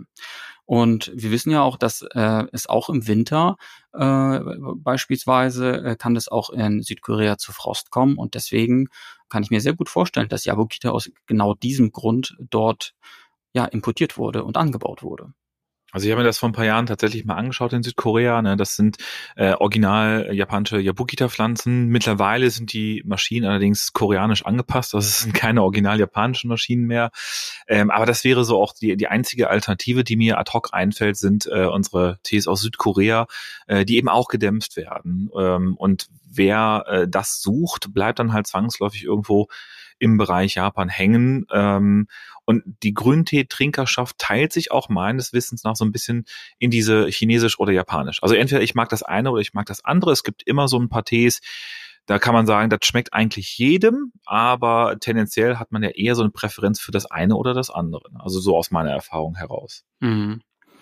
Und wir wissen ja auch, dass äh, es auch im Winter äh, beispielsweise äh, kann es auch in Südkorea zu Frost kommen. Und deswegen kann ich mir sehr gut vorstellen, dass Yabukita aus genau diesem Grund dort ja importiert wurde und angebaut wurde. Also ich habe mir das vor ein paar Jahren tatsächlich mal angeschaut in Südkorea. Ne? Das sind äh, original japanische Yabukita-Pflanzen. Mittlerweile sind die Maschinen allerdings koreanisch angepasst. Das sind keine original japanischen Maschinen mehr. Ähm, aber das wäre so auch die die einzige Alternative, die mir ad hoc einfällt, sind äh, unsere Tees aus Südkorea, äh, die eben auch gedämpft werden. Ähm, und wer äh, das sucht, bleibt dann halt zwangsläufig irgendwo im Bereich Japan hängen. Ähm, und die Grüntee-Trinkerschaft teilt sich auch meines Wissens nach so ein bisschen in diese chinesisch oder japanisch. Also entweder ich mag das eine oder ich mag das andere. Es gibt immer so ein paar Tees, da kann man sagen, das schmeckt eigentlich jedem, aber tendenziell hat man ja eher so eine Präferenz für das eine oder das andere. Also so aus meiner Erfahrung heraus. Mhm.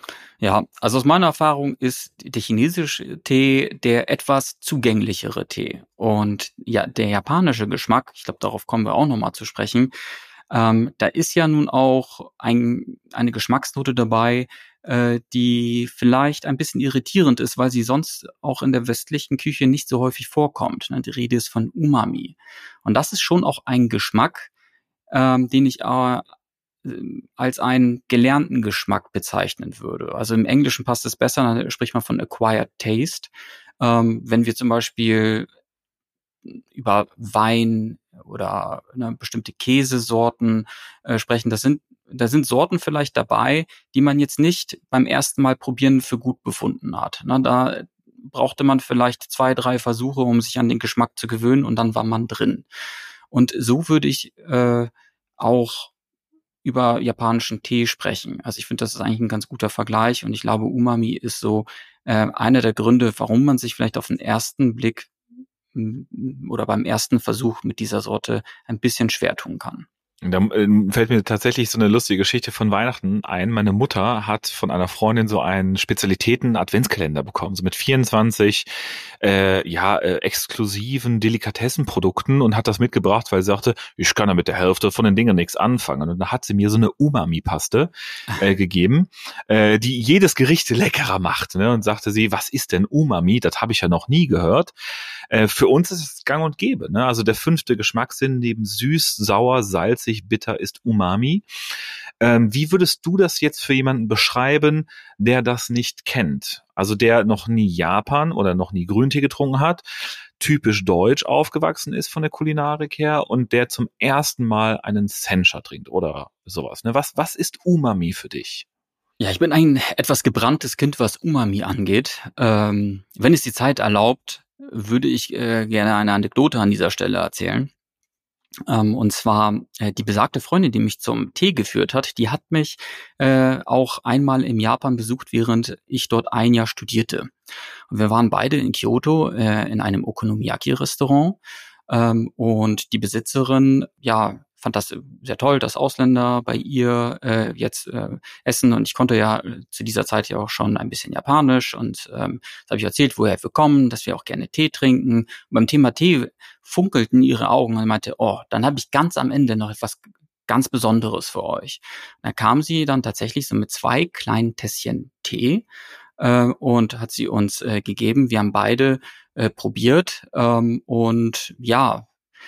Ja, also aus meiner Erfahrung ist der chinesische Tee der etwas zugänglichere Tee. Und ja, der japanische Geschmack, ich glaube, darauf kommen wir auch nochmal zu sprechen, ähm, da ist ja nun auch ein, eine Geschmacksnote dabei, äh, die vielleicht ein bisschen irritierend ist, weil sie sonst auch in der westlichen Küche nicht so häufig vorkommt. Die Rede ist von Umami. Und das ist schon auch ein Geschmack, ähm, den ich äh, als einen gelernten Geschmack bezeichnen würde. Also im Englischen passt es besser, da spricht man von acquired taste. Ähm, wenn wir zum Beispiel über Wein oder ne, bestimmte Käsesorten äh, sprechen, das sind, da sind Sorten vielleicht dabei, die man jetzt nicht beim ersten Mal probieren für gut befunden hat. Na, da brauchte man vielleicht zwei, drei Versuche, um sich an den Geschmack zu gewöhnen, und dann war man drin. Und so würde ich äh, auch über japanischen Tee sprechen. Also ich finde, das ist eigentlich ein ganz guter Vergleich, und ich glaube, Umami ist so äh, einer der Gründe, warum man sich vielleicht auf den ersten Blick m- oder beim ersten Versuch mit dieser Sorte ein bisschen schwer tun kann. Da äh, fällt mir tatsächlich so eine lustige Geschichte von Weihnachten ein. Meine Mutter hat von einer Freundin so einen Spezialitäten-Adventskalender bekommen, so mit vierundzwanzig äh, ja äh, exklusiven Delikatessenprodukten und hat das mitgebracht, weil sie sagte, ich kann ja mit der Hälfte von den Dingen nichts anfangen. Und dann hat sie mir so eine Umami-Paste äh, gegeben, äh, die jedes Gericht leckerer macht. Ne? Und sagte sie, was ist denn Umami? Das habe ich ja noch nie gehört. Äh, für uns ist es gang und gäbe. Ne? Also der fünfte Geschmackssinn neben süß, sauer, salzig, bitter ist Umami. Ähm, wie würdest du das jetzt für jemanden beschreiben, der das nicht kennt? Also der noch nie Japan oder noch nie Grüntee getrunken hat, typisch deutsch aufgewachsen ist von der Kulinarik her und der zum ersten Mal einen Sencha trinkt oder sowas. Ne? Was, was ist Umami für dich? Ja, ich bin ein etwas gebranntes Kind, was Umami angeht. Ähm, wenn es die Zeit erlaubt, würde ich äh, gerne eine Anekdote an dieser Stelle erzählen. Ähm, und zwar äh, die besagte Freundin, die mich zum Tee geführt hat, die hat mich äh, auch einmal in Japan besucht, während ich dort ein Jahr studierte. Und wir waren beide in Kyoto äh, in einem Okonomiyaki-Restaurant ähm, und die Besitzerin, ja, fand das sehr toll, dass Ausländer bei ihr äh, jetzt äh, essen und ich konnte ja äh, zu dieser Zeit ja auch schon ein bisschen Japanisch und ähm, das habe ich erzählt, woher wir kommen, dass wir auch gerne Tee trinken. Und beim Thema Tee funkelten ihre Augen und meinte, oh, dann habe ich ganz am Ende noch etwas ganz Besonderes für euch. Und da kam sie dann tatsächlich so mit zwei kleinen Tässchen Tee äh, und hat sie uns äh, gegeben. Wir haben beide äh, probiert ähm, und ja,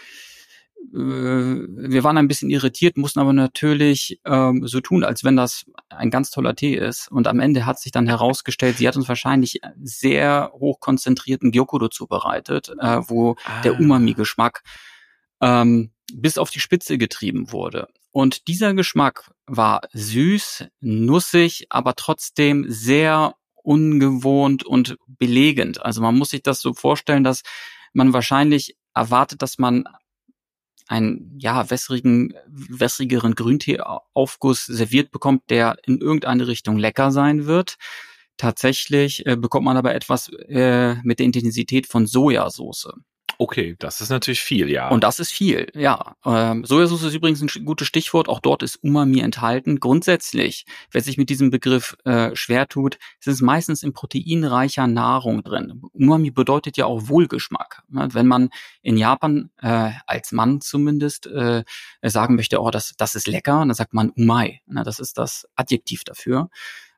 wir waren ein bisschen irritiert, mussten aber natürlich ähm, so tun, als wenn das ein ganz toller Tee ist. Und am Ende hat sich dann herausgestellt, sie hat uns wahrscheinlich sehr hoch konzentrierten Gyokuro zubereitet, äh, wo ah. der Umami-Geschmack ähm, bis auf die Spitze getrieben wurde. Und dieser Geschmack war süß, nussig, aber trotzdem sehr ungewohnt und belegend. Also man muss sich das so vorstellen, dass man wahrscheinlich erwartet, dass man einen ja wässrigen, wässrigeren Grüntee-Aufguss serviert bekommt, der in irgendeine Richtung lecker sein wird. Tatsächlich äh, bekommt man aber etwas äh, mit der Intensität von Sojasauce. Okay, das ist natürlich viel, ja. Und das ist viel, ja. Ähm, Sojasauce ist übrigens ein gutes Stichwort. Auch dort ist Umami enthalten. Grundsätzlich, wer sich mit diesem Begriff äh, schwer tut, ist es meistens in proteinreicher Nahrung drin. Umami bedeutet ja auch Wohlgeschmack. Ja, wenn man in Japan äh, als Mann zumindest äh, sagen möchte, oh, das, das ist lecker, dann sagt man Umai. Ja, das ist das Adjektiv dafür.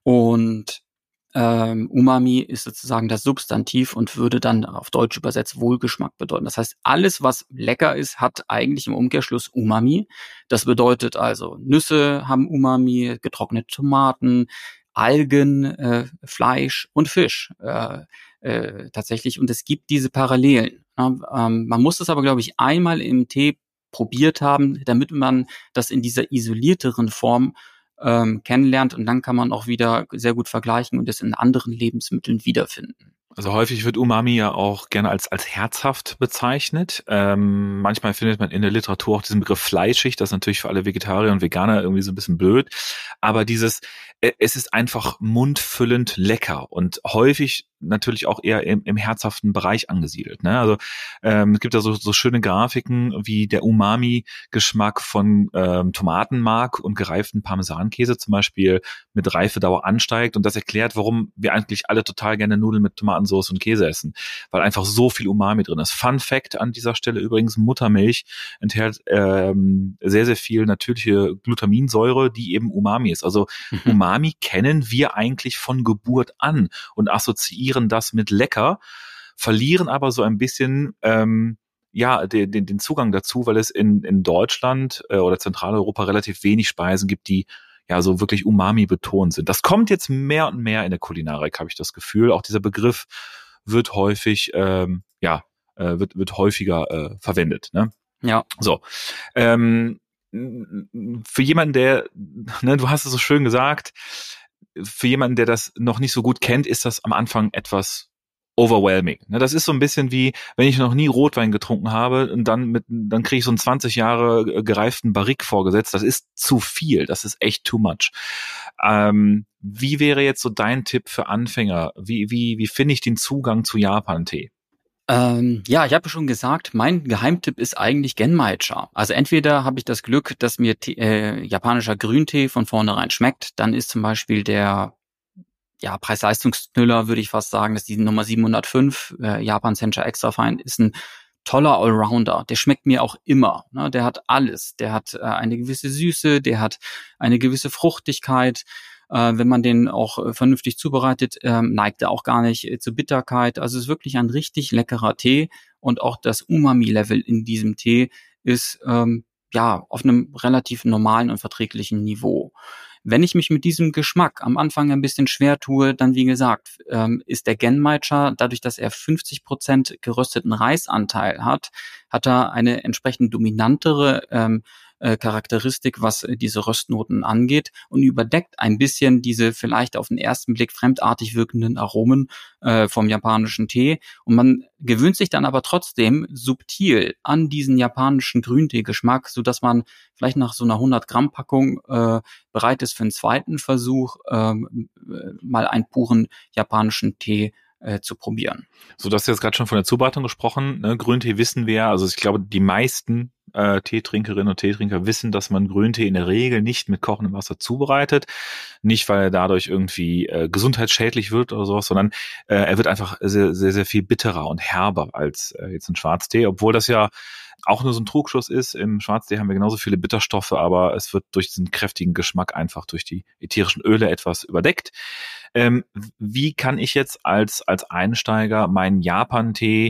Und Ähm, Umami ist sozusagen das Substantiv und würde dann auf Deutsch übersetzt Wohlgeschmack bedeuten. Das heißt, alles, was lecker ist, hat eigentlich im Umkehrschluss Umami. Das bedeutet also, Nüsse haben Umami, getrocknete Tomaten, Algen, äh, Fleisch und Fisch äh, äh, tatsächlich. Und es gibt diese Parallelen. Ja, ähm, man muss es aber, glaube ich, einmal im Tee probiert haben, damit man das in dieser isolierteren Form Ähm, kennenlernt und dann kann man auch wieder sehr gut vergleichen und es in anderen Lebensmitteln wiederfinden. Also häufig wird Umami ja auch gerne als als herzhaft bezeichnet. Ähm, manchmal findet man in der Literatur auch diesen Begriff fleischig. Das ist natürlich für alle Vegetarier und Veganer irgendwie so ein bisschen blöd. Aber dieses, äh, es ist einfach mundfüllend lecker und häufig natürlich auch eher im, im herzhaften Bereich angesiedelt. Ne? Also ähm, es gibt da so, so schöne Grafiken, wie der Umami-Geschmack von ähm, Tomatenmark und gereiften Parmesankäse zum Beispiel mit Reifedauer ansteigt. Und das erklärt, warum wir eigentlich alle total gerne Nudeln mit Tomatensauce und Käse essen, weil einfach so viel Umami drin ist. Fun Fact an dieser Stelle übrigens, Muttermilch enthält ähm, sehr, sehr viel natürliche Glutaminsäure, die eben Umami ist. Also mhm. Umami kennen wir eigentlich von Geburt an und assoziieren das mit lecker, verlieren aber so ein bisschen ähm, ja den, den, den Zugang dazu, weil es in, in Deutschland äh, oder Zentraleuropa relativ wenig Speisen gibt, die ja so wirklich Umami betont sind. Das kommt jetzt mehr und mehr in der Kulinarik, habe ich das Gefühl. Auch dieser Begriff wird häufig ähm, ja äh, wird wird häufiger äh, verwendet. Ne? Ja. So. Ähm, für jemanden, der, ne, du hast es so schön gesagt, für jemanden, der das noch nicht so gut kennt, ist das am Anfang etwas overwhelming. Das ist so ein bisschen wie, wenn ich noch nie Rotwein getrunken habe und dann mit, dann kriege ich so einen zwanzig Jahre gereiften Barrique vorgesetzt. Das ist zu viel. Das ist echt too much. Ähm, wie wäre jetzt so dein Tipp für Anfänger? Wie, wie, wie finde ich den Zugang zu Japan-Tee? Ähm, ja, ich habe schon gesagt, mein Geheimtipp ist eigentlich Genmaicha. Also entweder habe ich das Glück, dass mir Tee, äh, japanischer Grüntee von vornherein schmeckt, dann ist zum Beispiel der ja Preis-Leistungsknüller, würde ich fast sagen, dass die Nummer siebenhundertfünf, äh, Japan Sencha Extra Fine, ist ein toller Allrounder. Der schmeckt mir auch immer. Ne? Der hat alles. Der hat äh, eine gewisse Süße, der hat eine gewisse Fruchtigkeit. Äh, wenn man den auch äh, vernünftig zubereitet, äh, neigt er auch gar nicht äh, zu Bitterkeit. Also es ist wirklich ein richtig leckerer Tee und auch das Umami-Level in diesem Tee ist ähm, ja auf einem relativ normalen und verträglichen Niveau. Wenn ich mich mit diesem Geschmack am Anfang ein bisschen schwer tue, dann wie gesagt, ähm, ist der Genmaicha, dadurch, dass er fünfzig Prozent gerösteten Reisanteil hat, hat er eine entsprechend dominantere ähm, äh, Charakteristik, was äh, diese Röstnoten angeht und überdeckt ein bisschen diese vielleicht auf den ersten Blick fremdartig wirkenden Aromen äh, vom japanischen Tee. Und man gewöhnt sich dann aber trotzdem subtil an diesen japanischen Grüntee-Geschmack, sodass man vielleicht nach so einer hundert Gramm Packung äh, bereit ist für einen zweiten Versuch, ähm, mal einen puren japanischen Tee äh, zu probieren. So, du hast jetzt gerade schon von der Zubereitung gesprochen. Ne? Grüntee wissen wir ja, also ich glaube, die meisten äh, Teetrinkerinnen und Teetrinker wissen, dass man Grüntee in der Regel nicht mit kochendem Wasser zubereitet. Nicht, weil er dadurch irgendwie äh, gesundheitsschädlich wird oder sowas, sondern äh, er wird einfach sehr, sehr, sehr viel bitterer und herber als äh, jetzt ein Schwarztee, obwohl das ja auch nur so ein Trugschuss ist. Im Schwarztee haben wir genauso viele Bitterstoffe, aber es wird durch diesen kräftigen Geschmack einfach durch die ätherischen Öle etwas überdeckt. Ähm, wie kann ich jetzt als als Einsteiger meinen Japan-Tee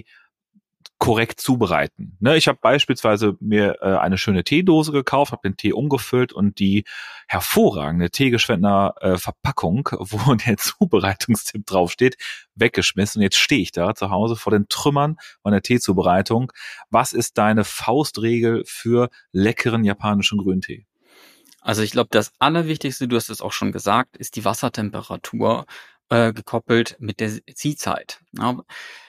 korrekt zubereiten? Ne, ich habe beispielsweise mir äh, eine schöne Teedose gekauft, habe den Tee umgefüllt und die hervorragende Teegeschwendner äh, Verpackung, wo der Zubereitungstipp draufsteht, weggeschmissen. Und jetzt stehe ich da zu Hause vor den Trümmern meiner Teezubereitung. Was ist deine Faustregel für leckeren japanischen Grüntee? Also ich glaube, das Allerwichtigste, du hast es auch schon gesagt, ist die Wassertemperatur äh, gekoppelt mit der Ziehzeit. Ja,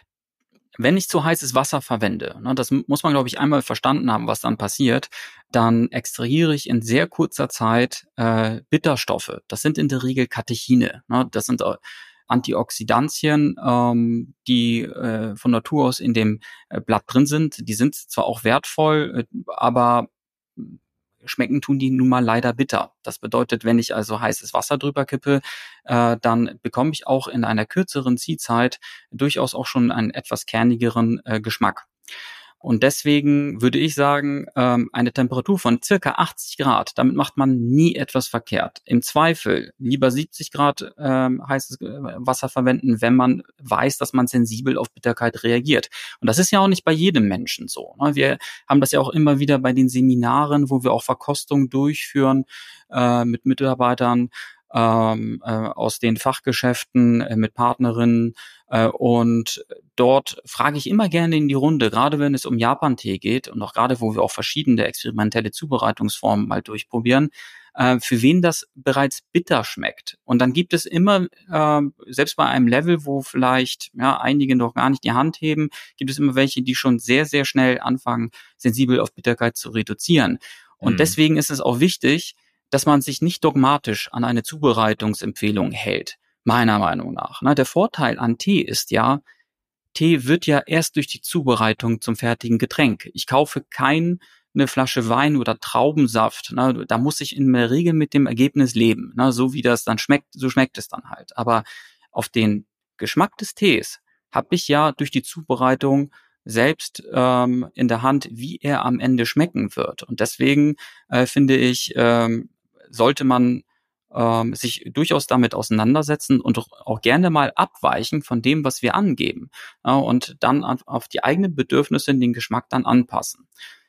wenn ich zu heißes Wasser verwende, ne, das muss man, glaube ich, einmal verstanden haben, was dann passiert, dann extrahiere ich in sehr kurzer Zeit äh, Bitterstoffe. Das sind in der Regel Katechine. Ne, das sind äh, Antioxidantien, ähm, die äh, von Natur aus in dem äh, Blatt drin sind. Die sind zwar auch wertvoll, äh, aber schmecken tun die nun mal leider bitter. Das bedeutet, wenn ich also heißes Wasser drüber kippe, äh, dann bekomme ich auch in einer kürzeren Ziehzeit durchaus auch schon einen etwas kernigeren äh, Geschmack. Und deswegen würde ich sagen, ähm, eine Temperatur von circa achtzig Grad, damit macht man nie etwas verkehrt. Im Zweifel lieber siebzig Grad ähm, heißes Wasser verwenden, wenn man weiß, dass man sensibel auf Bitterkeit reagiert. Und das ist ja auch nicht bei jedem Menschen so. Ne? Wir haben das ja auch immer wieder bei den Seminaren, wo wir auch Verkostungen durchführen äh, mit Mitarbeitern ähm, äh, aus den Fachgeschäften, äh, mit Partnerinnen. Äh, und dort frage ich immer gerne in die Runde, gerade wenn es um Japan-Tee geht und auch gerade, wo wir auch verschiedene experimentelle Zubereitungsformen mal durchprobieren, äh, für wen das bereits bitter schmeckt. Und dann gibt es immer, äh, selbst bei einem Level, wo vielleicht ja einige noch gar nicht die Hand heben, gibt es immer welche, die schon sehr, sehr schnell anfangen, sensibel auf Bitterkeit zu reduzieren. Und mhm. deswegen ist es auch wichtig, dass man sich nicht dogmatisch an eine Zubereitungsempfehlung hält, meiner Meinung nach. Der Vorteil an Tee ist ja, Tee wird ja erst durch die Zubereitung zum fertigen Getränk. Ich kaufe keine Flasche Wein oder Traubensaft. Da muss ich in der Regel mit dem Ergebnis leben. So wie das dann schmeckt, so schmeckt es dann halt. Aber auf den Geschmack des Tees habe ich ja durch die Zubereitung selbst ähm, in der Hand, wie er am Ende schmecken wird. Und deswegen äh, finde ich, ähm, sollte man ähm, sich durchaus damit auseinandersetzen und auch gerne mal abweichen von dem, was wir angeben. Ja, und dann auf die eigenen Bedürfnisse den Geschmack dann anpassen.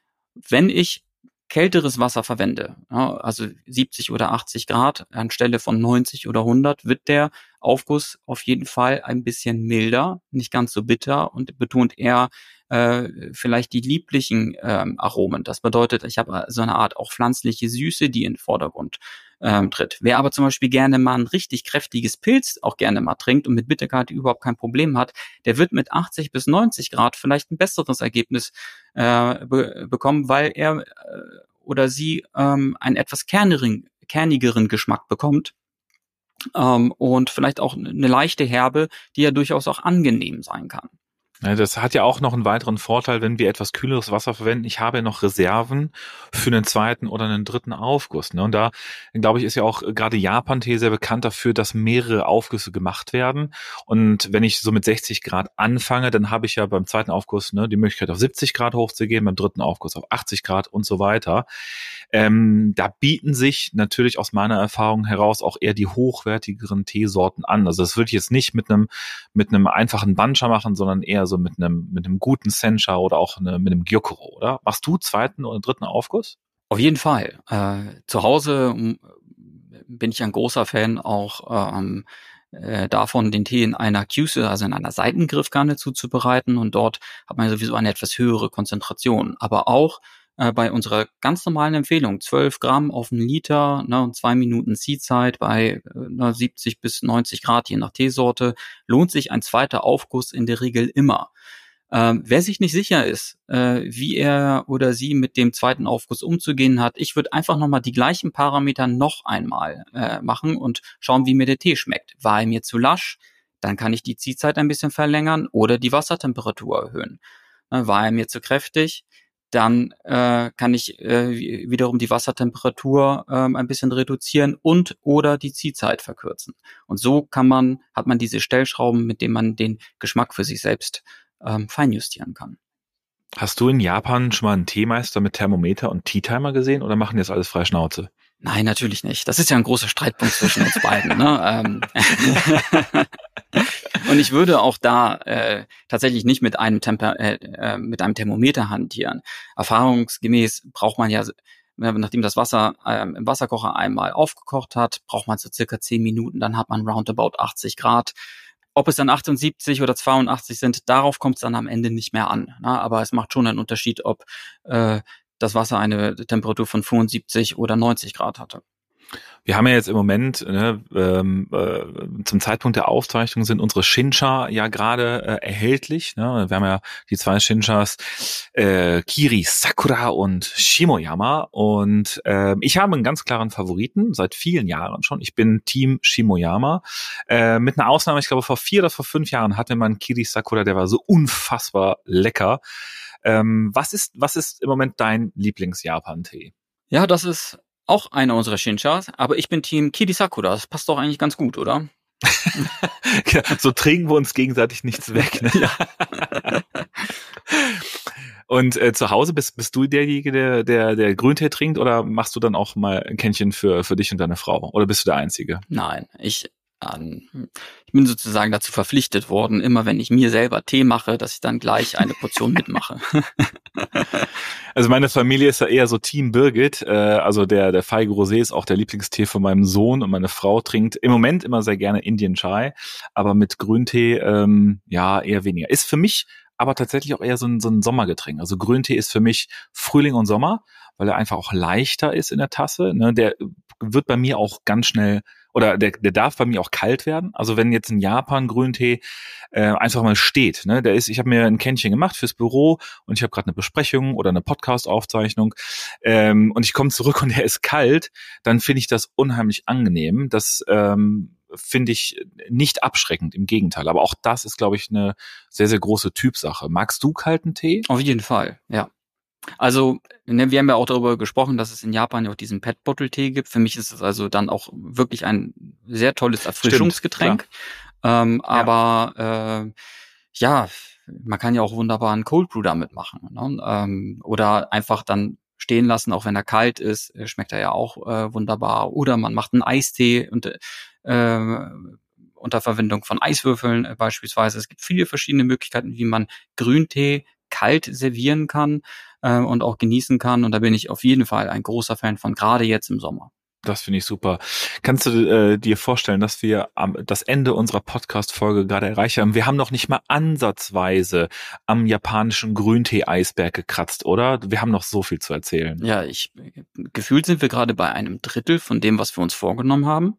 Wenn ich kälteres Wasser verwende, ja, also siebzig oder achtzig Grad anstelle von neunzig oder hundert, wird der Aufguss auf jeden Fall ein bisschen milder, nicht ganz so bitter und betont eher äh, vielleicht die lieblichen ähm, Aromen. Das bedeutet, ich habe so eine Art auch pflanzliche Süße, die in den Vordergrund ähm, tritt. Wer aber zum Beispiel gerne mal ein richtig kräftiges Pilz auch gerne mal trinkt und mit Bitterkeit überhaupt kein Problem hat, der wird mit achtzig bis neunzig Grad vielleicht ein besseres Ergebnis äh, be- bekommen, weil er äh, oder sie ähm, einen etwas kernigeren, kernigeren Geschmack bekommt. Ähm, und vielleicht auch eine leichte Herbe, die ja durchaus auch angenehm sein kann. Ja, das hat ja auch noch einen weiteren Vorteil, wenn wir etwas kühleres Wasser verwenden. Ich habe ja noch Reserven für einen zweiten oder einen dritten Aufguss. Ne? Und da, glaube ich, ist ja auch gerade Japan-Tee sehr bekannt dafür, dass mehrere Aufgüsse gemacht werden. Und wenn ich so mit sechzig Grad anfange, dann habe ich ja beim zweiten Aufguss ne, die Möglichkeit, auf siebzig Grad hochzugehen, beim dritten Aufguss auf achtzig Grad und so weiter. Ähm, da bieten sich natürlich aus meiner Erfahrung heraus auch eher die hochwertigeren Teesorten an. Also das würde ich jetzt nicht mit einem mit einem einfachen Bancha machen, sondern eher so mit einem mit einem guten Sencha oder auch eine, mit einem Gyokuro, oder? Machst du zweiten oder dritten Aufguss? Auf jeden Fall. Äh, zu Hause bin ich ein großer Fan auch ähm, äh, davon, den Tee in einer Kyuse, also in einer Seitengriffkanne zuzubereiten, und dort hat man sowieso eine etwas höhere Konzentration. Aber auch äh, bei unserer ganz normalen Empfehlung, zwölf Gramm auf einen Liter, ne, und zwei Minuten Ziehzeit bei äh, siebzig bis neunzig Grad, je nach Teesorte, lohnt sich ein zweiter Aufguss in der Regel immer. Ähm, wer sich nicht sicher ist, äh, wie er oder sie mit dem zweiten Aufguss umzugehen hat, ich würde einfach nochmal die gleichen Parameter noch einmal äh, machen und schauen, wie mir der Tee schmeckt. War er mir zu lasch, dann kann ich die Ziehzeit ein bisschen verlängern oder die Wassertemperatur erhöhen. Äh, war er mir zu kräftig, dann äh, kann ich äh, wiederum die Wassertemperatur äh, ein bisschen reduzieren und oder die Ziehzeit verkürzen. Und so kann man, hat man diese Stellschrauben, mit denen man den Geschmack für sich selbst ähm, feinjustieren kann. Hast du in Japan schon mal einen Teemeister mit Thermometer und Tea-Timer gesehen oder machen die das alles frei Schnauze? Nein, natürlich nicht. Das ist ja ein großer Streitpunkt zwischen uns beiden. Ne? Und ich würde auch da äh, tatsächlich nicht mit einem Temper äh, äh, mit einem Thermometer hantieren. Erfahrungsgemäß braucht man ja, nachdem das Wasser äh, im Wasserkocher einmal aufgekocht hat, braucht man so circa zehn Minuten, dann hat man roundabout achtzig Grad. Ob es dann achtundsiebzig oder zweiundachtzig sind, darauf kommt es dann am Ende nicht mehr an. Ne? Aber es macht schon einen Unterschied, ob äh, das Wasser eine Temperatur von fünfundsiebzig oder neunzig Grad hatte. Wir haben ja jetzt im Moment, ne, ähm, äh, zum Zeitpunkt der Aufzeichnung sind unsere Shincha ja gerade äh, erhältlich. Ne? Wir haben ja die zwei Shinchas, äh, Kiri Sakura und Shimoyama. Und äh, ich habe einen ganz klaren Favoriten, seit vielen Jahren schon. Ich bin Team Shimoyama. Äh, mit einer Ausnahme, ich glaube vor vier oder vor fünf Jahren hatte man Kiri Sakura, der war so unfassbar lecker. Ähm, was ist, was ist im Moment dein Lieblings-Japan-Tee? Ja, das ist auch einer unserer Shinchas, aber ich bin Team Kiri Sakura. Das passt doch eigentlich ganz gut, oder? Ja, so trinken wir uns gegenseitig nichts weg. Ne? Ja. Und äh, zu Hause bist bist du derjenige, der der der Grüntee trinkt, oder machst du dann auch mal ein Kännchen für für dich und deine Frau? Oder bist du der Einzige? Nein, ich Ich bin sozusagen dazu verpflichtet worden, immer wenn ich mir selber Tee mache, dass ich dann gleich eine Portion mitmache. Also meine Familie ist ja eher so Team Birgit. Äh, also der der Feige Rosé ist auch der Lieblingstee von meinem Sohn, und meine Frau trinkt im Moment immer sehr gerne Indian Chai, aber mit Grüntee ähm, ja eher weniger. Ist für mich aber tatsächlich auch eher so ein, so ein Sommergetränk. Also Grüntee ist für mich Frühling und Sommer, weil er einfach auch leichter ist in der Tasse. Ne? Der wird bei mir auch ganz schnell, oder der, der darf bei mir auch kalt werden. Also wenn jetzt ein Japan-Grüntee äh, einfach mal steht, ne, der ist, ich habe mir ein Kännchen gemacht fürs Büro und ich habe gerade eine Besprechung oder eine Podcast-Aufzeichnung ähm, und ich komme zurück und der ist kalt, dann finde ich das unheimlich angenehm. Das ähm, finde ich nicht abschreckend, im Gegenteil. Aber auch das ist, glaube ich, eine sehr, sehr große Typsache. Magst du kalten Tee? Auf jeden Fall, ja. Also, ne, wir haben ja auch darüber gesprochen, dass es in Japan ja auch diesen Pet-Bottle-Tee gibt. Für mich ist es also dann auch wirklich ein sehr tolles Erfrischungsgetränk. Ähm, ja. Aber äh, ja, man kann ja auch wunderbar einen Cold Brew damit machen. Ne? Ähm, oder einfach dann stehen lassen, auch wenn er kalt ist, schmeckt er ja auch äh, wunderbar. Oder man macht einen Eistee und äh, unter Verwendung von Eiswürfeln äh, beispielsweise. Es gibt viele verschiedene Möglichkeiten, wie man Grüntee kalt servieren kann äh, und auch genießen kann. Und da bin ich auf jeden Fall ein großer Fan von, gerade jetzt im Sommer. Das finde ich super. Kannst du äh, dir vorstellen, dass wir am das Ende unserer Podcast-Folge gerade erreicht haben? Wir haben noch nicht mal ansatzweise am japanischen Grüntee-Eisberg gekratzt, oder? Wir haben noch so viel zu erzählen. Ja, ich gefühlt sind wir gerade bei einem Drittel von dem, was wir uns vorgenommen haben.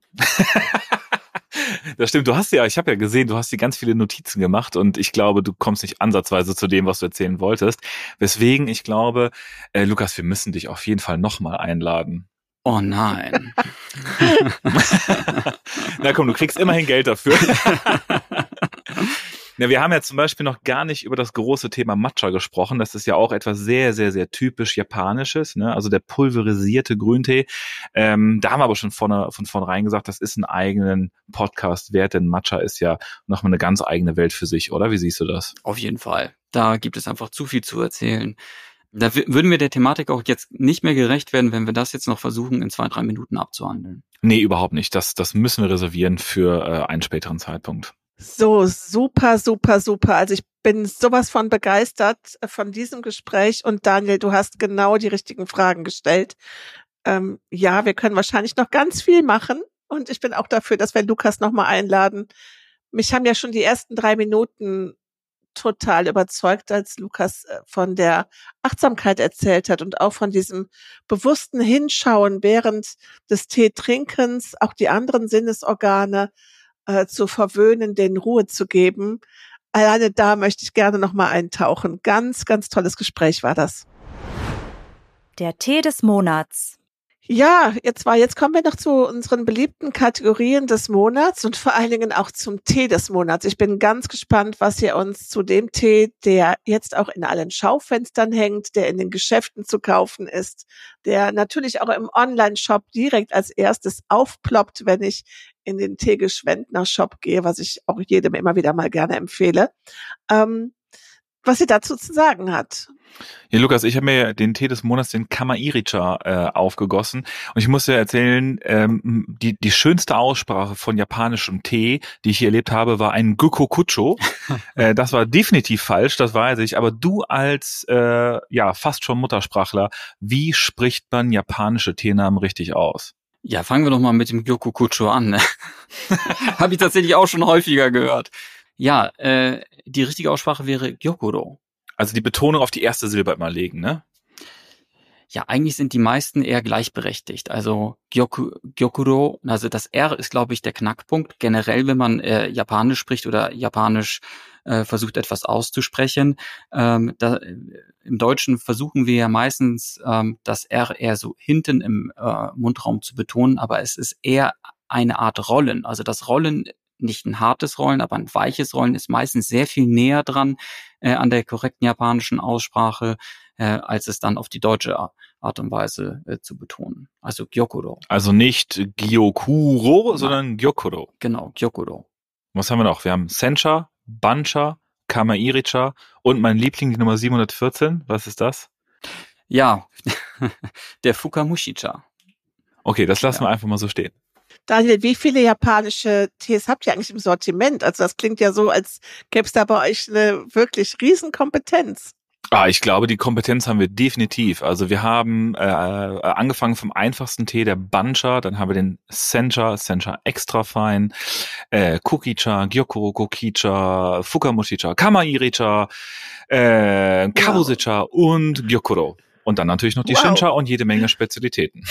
Das stimmt, du hast ja, ich habe ja gesehen, du hast dir ganz viele Notizen gemacht und ich glaube, du kommst nicht ansatzweise zu dem, was du erzählen wolltest. Weswegen ich glaube, äh, Lukas, wir müssen dich auf jeden Fall nochmal einladen. Oh nein. Na komm, du kriegst immerhin Geld dafür. Ja, wir haben ja zum Beispiel noch gar nicht über das große Thema Matcha gesprochen. Das ist ja auch etwas sehr, sehr, sehr typisch Japanisches, ne? Also der pulverisierte Grüntee. Ähm, da haben wir aber schon vorne, von vornherein gesagt, das ist einen eigenen Podcast wert, denn Matcha ist ja nochmal eine ganz eigene Welt für sich, oder? Wie siehst du das? Auf jeden Fall. Da gibt es einfach zu viel zu erzählen. Da w- würden wir der Thematik auch jetzt nicht mehr gerecht werden, wenn wir das jetzt noch versuchen, in zwei, drei Minuten abzuhandeln. Nee, überhaupt nicht. Das, das müssen wir reservieren für äh, einen späteren Zeitpunkt. So, super, super, super. Also ich bin sowas von begeistert von diesem Gespräch und Daniel, du hast genau die richtigen Fragen gestellt. Ähm, ja, wir können wahrscheinlich noch ganz viel machen und ich bin auch dafür, dass wir Lukas nochmal einladen. Mich haben ja schon die ersten drei Minuten total überzeugt, als Lukas von der Achtsamkeit erzählt hat und auch von diesem bewussten Hinschauen während des Teetrinkens, auch die anderen Sinnesorgane äh, zu verwöhnen, denen Ruhe zu geben. Alleine da möchte ich gerne noch mal eintauchen. Ganz, ganz tolles Gespräch war das. Der Tee des Monats. Ja, jetzt war, jetzt kommen wir noch zu unseren beliebten Kategorien des Monats und vor allen Dingen auch zum Tee des Monats. Ich bin ganz gespannt, was ihr uns zu dem Tee, der jetzt auch in allen Schaufenstern hängt, der in den Geschäften zu kaufen ist, der natürlich auch im Online-Shop direkt als erstes aufploppt, wenn ich in den Teegeschwendner-Shop gehe, was ich auch jedem immer wieder mal gerne empfehle, ähm, was sie dazu zu sagen hat. Ja, Lukas, ich habe mir den Tee des Monats, den Kama-iricha, äh, aufgegossen. Und ich muss dir erzählen, ähm, die die schönste Aussprache von japanischem Tee, die ich hier erlebt habe, war ein Gokokucho. äh, das war definitiv falsch, das weiß ich. Aber du als äh, ja fast schon Muttersprachler, wie spricht man japanische Teenamen richtig aus? Ja, fangen wir doch mal mit dem Gyokukucho an. Ne? Habe ich tatsächlich auch schon häufiger gehört. Ja, äh, die richtige Aussprache wäre Gyokuro. Also die Betonung auf die erste Silbe immer legen, ne? Ja, eigentlich sind die meisten eher gleichberechtigt. Also Gyoku, Gyokuro, also das R ist, glaube ich, der Knackpunkt. Generell, wenn man äh, Japanisch spricht oder Japanisch äh, versucht, etwas auszusprechen. Ähm, da, im Deutschen versuchen wir ja meistens, ähm, das R eher so hinten im äh, Mundraum zu betonen, aber es ist eher eine Art Rollen. Also das Rollen, nicht ein hartes Rollen, aber ein weiches Rollen ist meistens sehr viel näher dran äh, an der korrekten japanischen Aussprache, äh, als es dann auf die deutsche Art und Weise äh, zu betonen. Also Gyokuro. Also nicht Gyokuro, Nein. sondern Gyokuro. Genau, Gyokuro. Was haben wir noch? Wir haben Sencha, Bancha, Kama-iricha und mein Liebling, die Nummer siebenhundertvierzehn. Was ist das? Ja, der Fukamushicha. Okay, das lassen Ja. wir einfach mal so stehen. Daniel, wie viele japanische Tees habt ihr eigentlich im Sortiment? Also das klingt ja so, als gäbe es da bei euch eine wirklich Riesenkompetenz. Ah, ich glaube, die Kompetenz haben wir definitiv. Also wir haben äh, angefangen vom einfachsten Tee, der Bancha, dann haben wir den Sencha, Sencha extra fein, äh, Kukicha, Gyokuro Kokicha, Fukamushicha, Kama-iricha, äh, Kabusicha und Gyokuro. Und dann natürlich noch die Wow. Shincha und jede Menge Spezialitäten.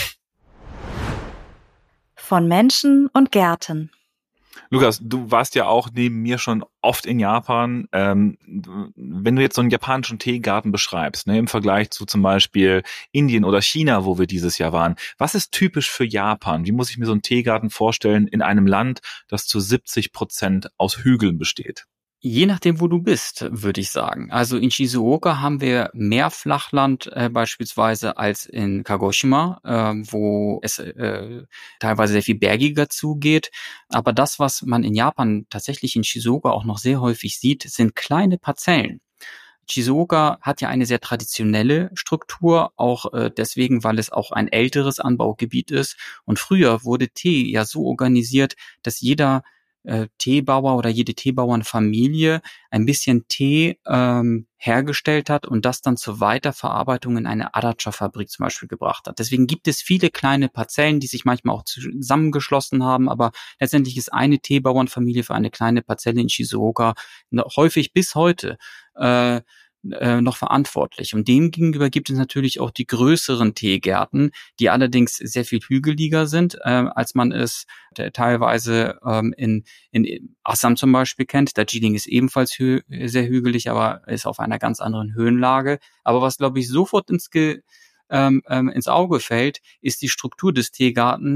Von Menschen und Gärten. Lukas, du warst ja auch neben mir schon oft in Japan. Ähm, wenn du jetzt so einen japanischen Teegarten beschreibst, ne, im Vergleich zu zum Beispiel Indien oder China, wo wir dieses Jahr waren, was ist typisch für Japan? Wie muss ich mir so einen Teegarten vorstellen in einem Land, das zu siebzig Prozent aus Hügeln besteht? Je nachdem, wo du bist, würde ich sagen. Also in Shizuoka haben wir mehr Flachland äh, beispielsweise als in Kagoshima, äh, wo es äh, teilweise sehr viel bergiger zugeht. Aber das, was man in Japan tatsächlich in Shizuoka auch noch sehr häufig sieht, sind kleine Parzellen. Shizuoka hat ja eine sehr traditionelle Struktur, auch äh, deswegen, weil es auch ein älteres Anbaugebiet ist. Und früher wurde Tee ja so organisiert, dass jeder Äh, Teebauer oder jede Teebauernfamilie ein bisschen Tee ähm, hergestellt hat und das dann zur Weiterverarbeitung in eine Aracha-Fabrik zum Beispiel gebracht hat. Deswegen gibt es viele kleine Parzellen, die sich manchmal auch zusammengeschlossen haben, aber letztendlich ist eine Teebauernfamilie für eine kleine Parzelle in Shizuoka häufig bis heute äh, äh, noch verantwortlich. Und dem gegenüber gibt es natürlich auch die größeren Teegärten, die allerdings sehr viel hügeliger sind, äh, als man es äh, teilweise ähm, in, in Assam zum Beispiel kennt. Darjeeling ist ebenfalls hü- sehr hügelig, aber ist auf einer ganz anderen Höhenlage. Aber was, glaube ich, sofort ins, Ge- ähm, ähm, ins Auge fällt, ist die Struktur des Teegartens,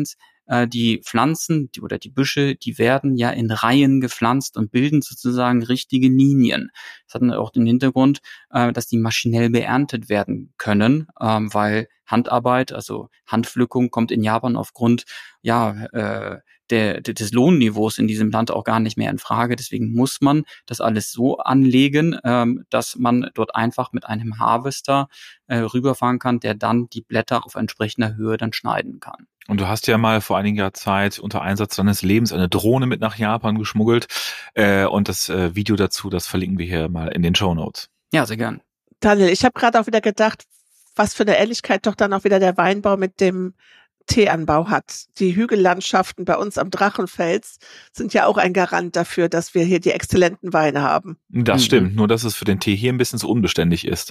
äh, die Pflanzen die, oder die Büsche, die werden ja in Reihen gepflanzt und bilden sozusagen richtige Linien. Das hat dann auch den Hintergrund, äh, dass die maschinell beerntet werden können, ähm, weil Handarbeit, also Handpflückung, kommt in Japan aufgrund ja äh, der, des Lohnniveaus in diesem Land auch gar nicht mehr in Frage. Deswegen muss man das alles so anlegen, ähm, dass man dort einfach mit einem Harvester äh, rüberfahren kann, der dann die Blätter auf entsprechender Höhe dann schneiden kann. Und du hast ja mal vor einiger Zeit unter Einsatz deines Lebens eine Drohne mit nach Japan geschmuggelt. Äh, und das äh, Video dazu, das verlinken wir hier mal in den Shownotes. Ja, sehr gern. Daniel, ich habe gerade auch wieder gedacht, was für eine Ähnlichkeit doch dann auch wieder der Weinbau mit dem Teeanbau hat. Die Hügellandschaften bei uns am Drachenfels sind ja auch ein Garant dafür, dass wir hier die exzellenten Weine haben. Das Mhm. stimmt, nur dass es für den Tee hier ein bisschen zu unbeständig ist.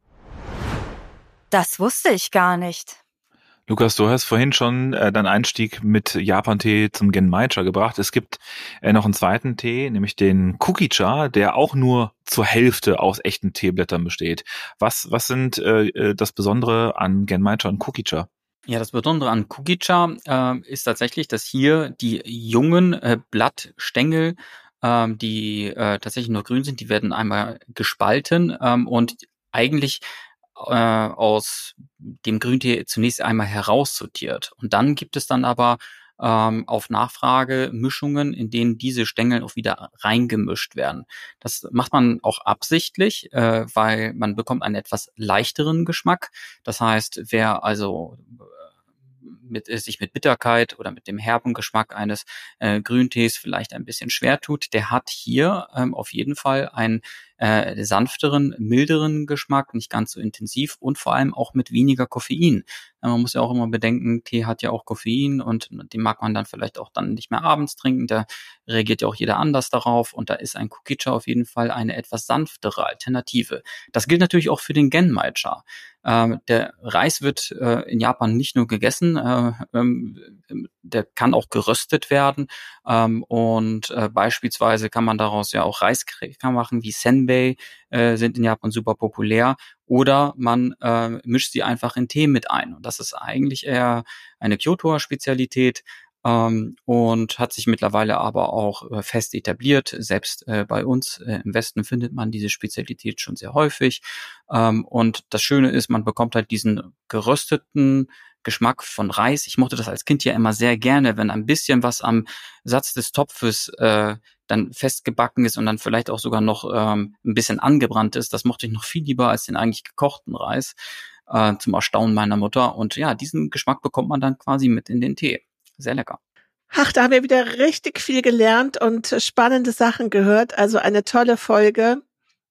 Das wusste ich gar nicht. Lukas, du hast vorhin schon äh, deinen Einstieg mit Japan-Tee zum Genmaicha gebracht. Es gibt äh, noch einen zweiten Tee, nämlich den Kukicha, der auch nur zur Hälfte aus echten Teeblättern besteht. Was, was sind äh, das Besondere an Genmaicha und Kukicha? Ja, das Besondere an Kukicha äh, ist tatsächlich, dass hier die jungen äh, Blattstängel, ähm, die äh, tatsächlich noch grün sind, die werden einmal gespalten ähm, und eigentlich äh, aus dem Grüntee zunächst einmal heraussortiert. Und dann gibt es dann aber ähm, auf Nachfrage Mischungen, in denen diese Stängel auch wieder reingemischt werden. Das macht man auch absichtlich, äh, weil man bekommt einen etwas leichteren Geschmack. Das heißt, wer also mit, sich mit Bitterkeit oder mit dem herben Geschmack eines äh, Grüntees vielleicht ein bisschen schwer tut, der hat hier ähm, auf jeden Fall einen äh, sanfteren, milderen Geschmack, nicht ganz so intensiv und vor allem auch mit weniger Koffein. Äh, man muss ja auch immer bedenken, Tee hat ja auch Koffein und den mag man dann vielleicht auch dann nicht mehr abends trinken, da reagiert ja auch jeder anders darauf und da ist ein Kukicha auf jeden Fall eine etwas sanftere Alternative. Das gilt natürlich auch für den Genmaicha. Ähm, der Reis wird äh, in Japan nicht nur gegessen, äh, ähm, der kann auch geröstet werden ähm, und äh, beispielsweise kann man daraus ja auch Reiskräcker machen, wie Senbei äh, sind in Japan super populär oder man äh, mischt sie einfach in Tee mit ein und das ist eigentlich eher eine Kyotoer Spezialität. Ähm, und hat sich mittlerweile aber auch äh, fest etabliert. Selbst äh, bei uns äh, im Westen findet man diese Spezialität schon sehr häufig. Ähm, und das Schöne ist, man bekommt halt diesen gerösteten Geschmack von Reis. Ich mochte das als Kind ja immer sehr gerne, wenn ein bisschen was am Satz des Topfes äh, dann festgebacken ist und dann vielleicht auch sogar noch ähm, ein bisschen angebrannt ist. Das mochte ich noch viel lieber als den eigentlich gekochten Reis, äh, zum Erstaunen meiner Mutter. Und ja, diesen Geschmack bekommt man dann quasi mit in den Tee. Sehr lecker. Ach, da haben wir wieder richtig viel gelernt und spannende Sachen gehört. Also eine tolle Folge.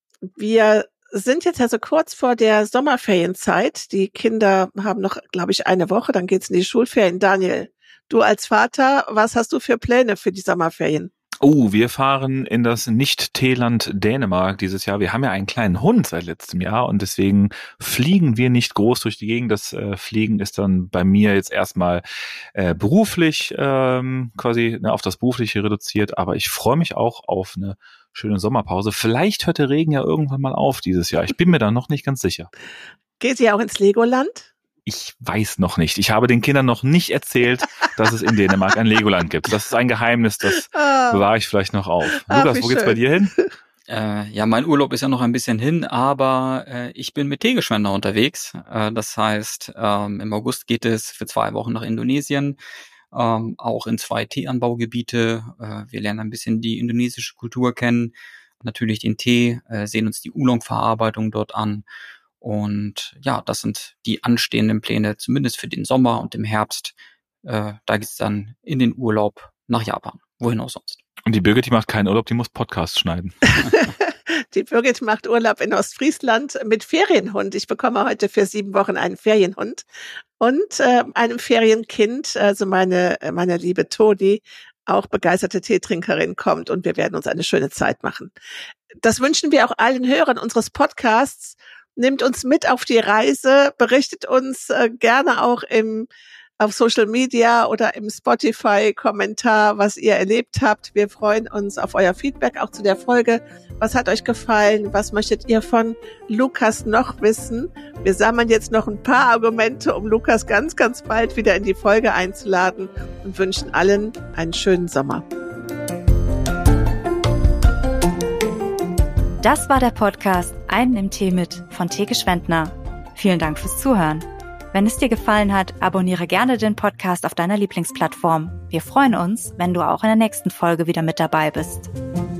Wir sind jetzt also kurz vor der Sommerferienzeit. Die Kinder haben noch, glaube ich, eine Woche, dann geht's in die Schulferien. Daniel, du als Vater, was hast du für Pläne für die Sommerferien? Oh, wir fahren in das Nicht-Teeland Dänemark dieses Jahr. Wir haben ja einen kleinen Hund seit letztem Jahr und deswegen fliegen wir nicht groß durch die Gegend. Das äh, Fliegen ist dann bei mir jetzt erstmal äh, beruflich ähm, quasi ne, auf das Berufliche reduziert, aber ich freue mich auch auf eine schöne Sommerpause. Vielleicht hört der Regen ja irgendwann mal auf dieses Jahr. Ich bin mir da noch nicht ganz sicher. Geht ihr auch ins Legoland? Ich weiß noch nicht. Ich habe den Kindern noch nicht erzählt, dass es in Dänemark ein Legoland gibt. Das ist ein Geheimnis, das Ah. bewahre ich vielleicht noch auf. Ach, Lukas, wie wo geht's schön. bei dir hin? Äh, ja, mein Urlaub ist ja noch ein bisschen hin, aber äh, ich bin mit Teegeschwender unterwegs. Äh, das heißt, ähm, im August geht es für zwei Wochen nach Indonesien, ähm, auch in zwei Teeanbaugebiete. Äh, wir lernen ein bisschen die indonesische Kultur kennen, natürlich den Tee, äh, sehen uns die Oolong-Verarbeitung dort an. Und ja, das sind die anstehenden Pläne, zumindest für den Sommer und im Herbst. Äh, da geht's dann in den Urlaub nach Japan. Wohin auch sonst. Und die Birgit, die macht keinen Urlaub, die muss Podcasts schneiden. Die Birgit macht Urlaub in Ostfriesland mit Ferienhund. Ich bekomme heute für sieben Wochen einen Ferienhund und äh, einem Ferienkind, also meine, meine liebe Todi, auch begeisterte Teetrinkerin, kommt und wir werden uns eine schöne Zeit machen. Das wünschen wir auch allen Hörern unseres Podcasts. Nehmt uns mit auf die Reise, berichtet uns äh, gerne auch im auf Social Media oder im Spotify-Kommentar, was ihr erlebt habt. Wir freuen uns auf euer Feedback auch zu der Folge. Was hat euch gefallen? Was möchtet ihr von Lukas noch wissen? Wir sammeln jetzt noch ein paar Argumente, um Lukas ganz, ganz bald wieder in die Folge einzuladen und wünschen allen einen schönen Sommer. Das war der Podcast Einen im Tee mit von Theke Schwendner. Vielen Dank fürs Zuhören. Wenn es dir gefallen hat, abonniere gerne den Podcast auf deiner Lieblingsplattform. Wir freuen uns, wenn du auch in der nächsten Folge wieder mit dabei bist.